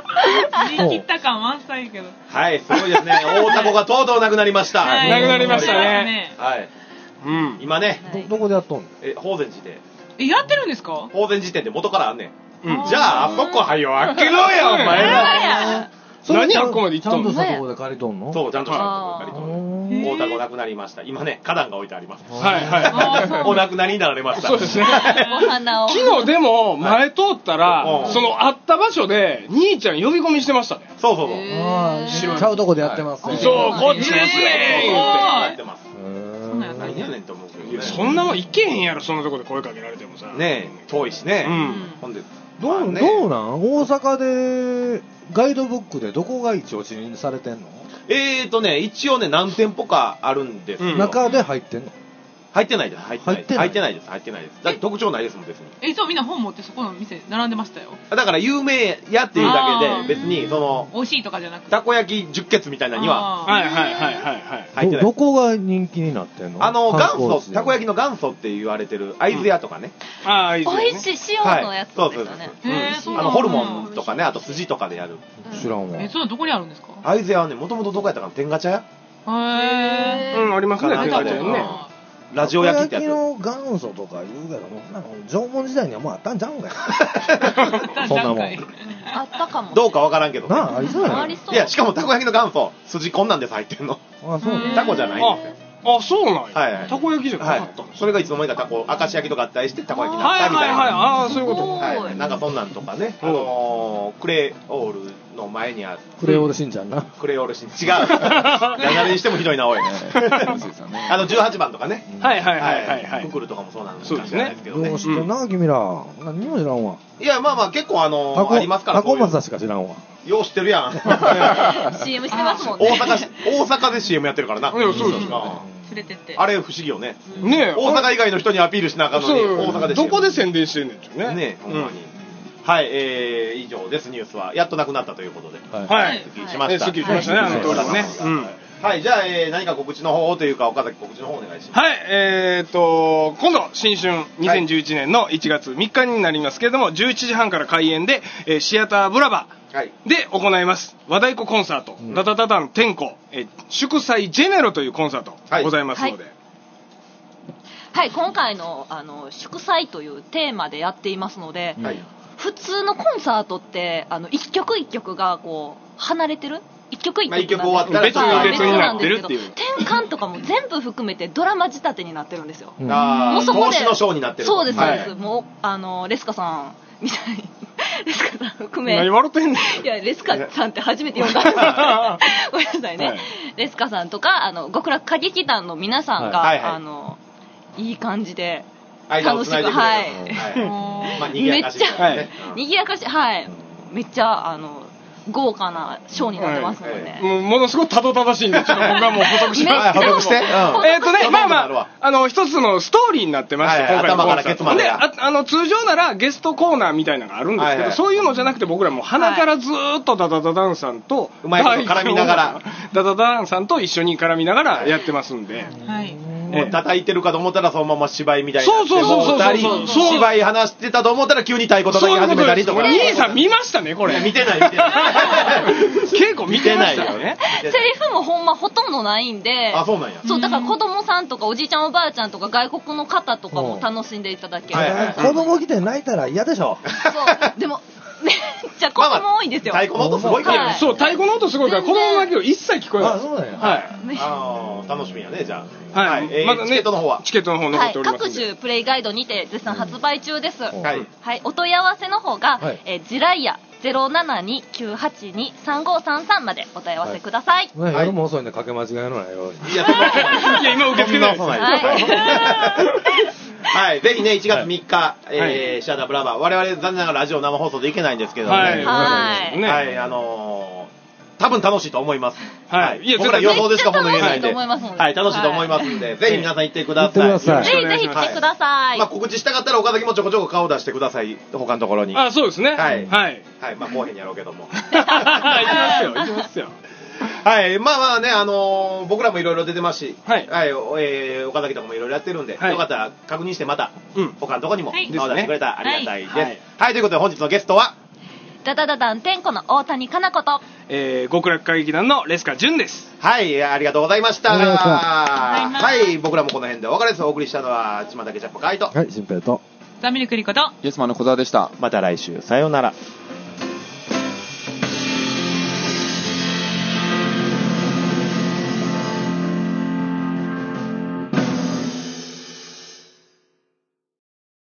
言い切った感満載けど。 はい、すごいですね。大凧がとうとうなくなりました。 なくなりましたね。 はい。うん。今ね。 どこでやっとんの？ え、法善寺で。 え、やってるんですか？ 法善寺店で元からあんねん。じゃあ、あそこはよ、開けろよ、お前ら。 何あっこまで行ったんの？ちゃんとしたとこで借りとんの？ そう、ちゃんとしたとこで借りとんの。大凧なくなりました。今ね、花壇が置いてあります。 はいはい。 お亡くなりになられました。 そうですね。 お花を。 昨日でも、前通ったら、その、あった場所で、兄ちゃん呼び込みしてましたね。 そうそうそう。 ちゃうとこでやってますね。 そう、こっちですねやってます。 何やねんと思うけどね。 そんなもんいけへんやろ、そんなとこで声かけられてもさ。 ねえ、遠いしね。ほんで。 どう、どうなん大阪でガイドブックでどこが一押しにされてんの？ えーとね、一応ね、何店舗かあるんですよ。 中で入ってんの？ 入ってないです。入ってないです。入ってないです。入ってないです。だって特徴ないですもん、別に。 え、いつもみんな本持ってそこの店並んでましたよ。 だから有名やっていうだけで、別にその、 美味しいとかじゃなくて。 たこ焼きじゅっケツみたいなのには、 はいはいはいはいはい。 入ってない。どこが人気になってんの？ あの、元祖、たこ焼きの元祖って言われてる会津屋とかね。 ああ、会津屋。 美味しい塩のやつですよね。 あの、ホルモンとかね、あと筋とかでやる。 知らんわ。 え、それはどこにあるんですか？ 会津屋はね、もともとどこやったかな、天下茶屋？ へー。うん、ありますね、天下茶屋ね。 ラジオ焼きってやつ。 たこ焼きの元祖とか言うけども、なんか縄文時代にはもうあったんちゃうんかよ。そんなもん。 あったかも。 どうかわからんけど。 なあ、ありそうやな。 いや、しかもたこ焼きの元祖、筋こんなんです入ってんの。 あ、そうね。 タコじゃないんですよ。 あ、そうなんや。 はい。 たこ焼きじゃなかったんです。 それがいつの間にかたこ、明石焼きと合体してたこ焼きになったみたいな。 はいはいはい。ああ、そういうこと。 はい。なんかそんなんとかね。あの、クレオールの前にある。 クレオールしんちゃんな。 クレオールしんちゃん。違う。誰にしてもひどいな、おい。あの、じゅうはちばんとかね。 はいはいはいはい。 ククルとかもそうなんですね。 けどね。 どうしてんな、君ら。何も知らんわ。 いや、まあまあ、結構あの、ありますから。 タコマサしか知らんわ。 よう知ってるやん。 シーエム してますもんね。 大阪、大阪で シーエム やってるからな。 そうですか。 連れてって。 あれ不思議よね。 ねえ。 大阪以外の人にアピールしなあかんのに、大阪で シーエム。 どこで宣伝してんねんってね。 ねえ、ほんまに。はい、えー、以上です、ニュースは。やっとなくなったということで。 はい。 すっきりしました。 すっきりしましたね、あの通りね。 はい、じゃあ、えー、何か告知の方というか、岡崎告知の方お願いします。 はい、えーと、今度、新春にせんじゅういちねんのいちがつみっかになりますけれども、じゅういちじはんから開演で、えー、シアターブラバで行います。和太鼓コンサート、うん、ダダダダン天子、えー、祝祭ジェネロというコンサートございますので。はいはい、今回の、あの、祝祭というテーマでやっていますので、はい、普通のコンサートって、あの、一曲一曲が、こう、離れてる一曲一曲なんです、まあ、一曲終わったら別々になってるっていう。 転換とかも全部含めてドラマ仕立てになってるんですよ。 うん、ああ、もうそこで投資のショーになってる。 そうです、そうです。はい、もう、あの、レスカさんみたいに。レスカさん含め。 何笑ってんの？ いや、レスカさんって初めて呼んだんですごめんなさいね。はい、レスカさんとか、あの、極楽歌劇団の皆さんが、はいはいはい、あの、いい感じで楽しく、はい、はい、まあ、賑やかしい、めっちゃ、はい、賑やかしい、はい、めっちゃあの豪華なショーになってますので、ね、 はいはい、ものすごくたどたどしいんで、ちょっと僕はもう補足します。 補足して。 えっとね、まあまあ、あの、一つのストーリーになってまして、 はい、頭からケツまで。 で、あ、あの、通常ならゲストコーナーみたいなのがあるんですけど、はいはい、そういうのじゃなくて僕らもう鼻からずーっとダダダダンさんと、 うまいこと絡みながら、 ダダダンさんと一緒に絡みながらやってますんで。 はい。 もう叩いてるかと思ったらそのまま芝居みたいになってそうそうそうそうそうそう芝居話してたと思ったら急に太鼓叩き始めたりとか。 兄さん見ましたねこれ。 見てない見てない。 稽古見てないよね。 セリフもほんまほとんどないんで。 あ、そうなんや。 そうだから子供さんとかおじいちゃんおばあちゃんとか外国の方とかも楽しんでいただける。 子供来て泣いたら嫌でしょ。 そうでも。めっちゃ子供多いんですよ。 太鼓の音すごいから、 はい、そう太鼓の音すごいから子供だけど一切聞こえない。 あ、そうだよ。 はい。 ああ、楽しみやねじゃあ。はい。えー、まだね、 チケットの方はチケットの方残っております。 はい、各種プレイガイドにて絶賛発売中です。 はい。 はい。お問い合わせの方が、はい、えー、ジライヤゼロななにきゅうはちにさんごさんさんまでお問い合わせください。 はい。夜も遅いんでかけ間違いのないように。 いや、 いや今受け付けない。 はい、ぜひね、いちがつみっか、はい、えー、シアターブラバー。我々残念ながらラジオ生放送でいけないんですけどね。 はい。 はい。 はい、あのー、多分楽しいと思います。 はい。 いや、僕ら予想でしかもの言えないんで。 はい、 楽しいと思いますんで、ぜひ皆さん行ってください。 行ってください。 ぜひぜひ来てください。 まあ、告知したかったら岡崎もちょこちょこ顔出してください。他のところに。 あ、そうですね。 はい。 はい。 はい、まあ、後編やろうけども。 行きますよ、行きますよ。 はい、まあまあね、あのー、僕らもいろいろ出てますし、 はい、 はい、えー、岡崎とかもいろいろやってるんで、はい、よかったら確認してまた、うん、他のとこにも顔出してくれたらありがたいです。はい、はいはい、ということで本日のゲストは、 ダダダダン天子の大谷かな子と、 えー、極楽歌劇団のレスカ純です。 はい、ありがとうございました。はい、僕らもこの辺でお別れです。お送りしたのは、ちまたけちゃっぱかいと。 はい、新平と。 ザミルクリコと。 イエスマンの小沢でした。 また来週、さようなら。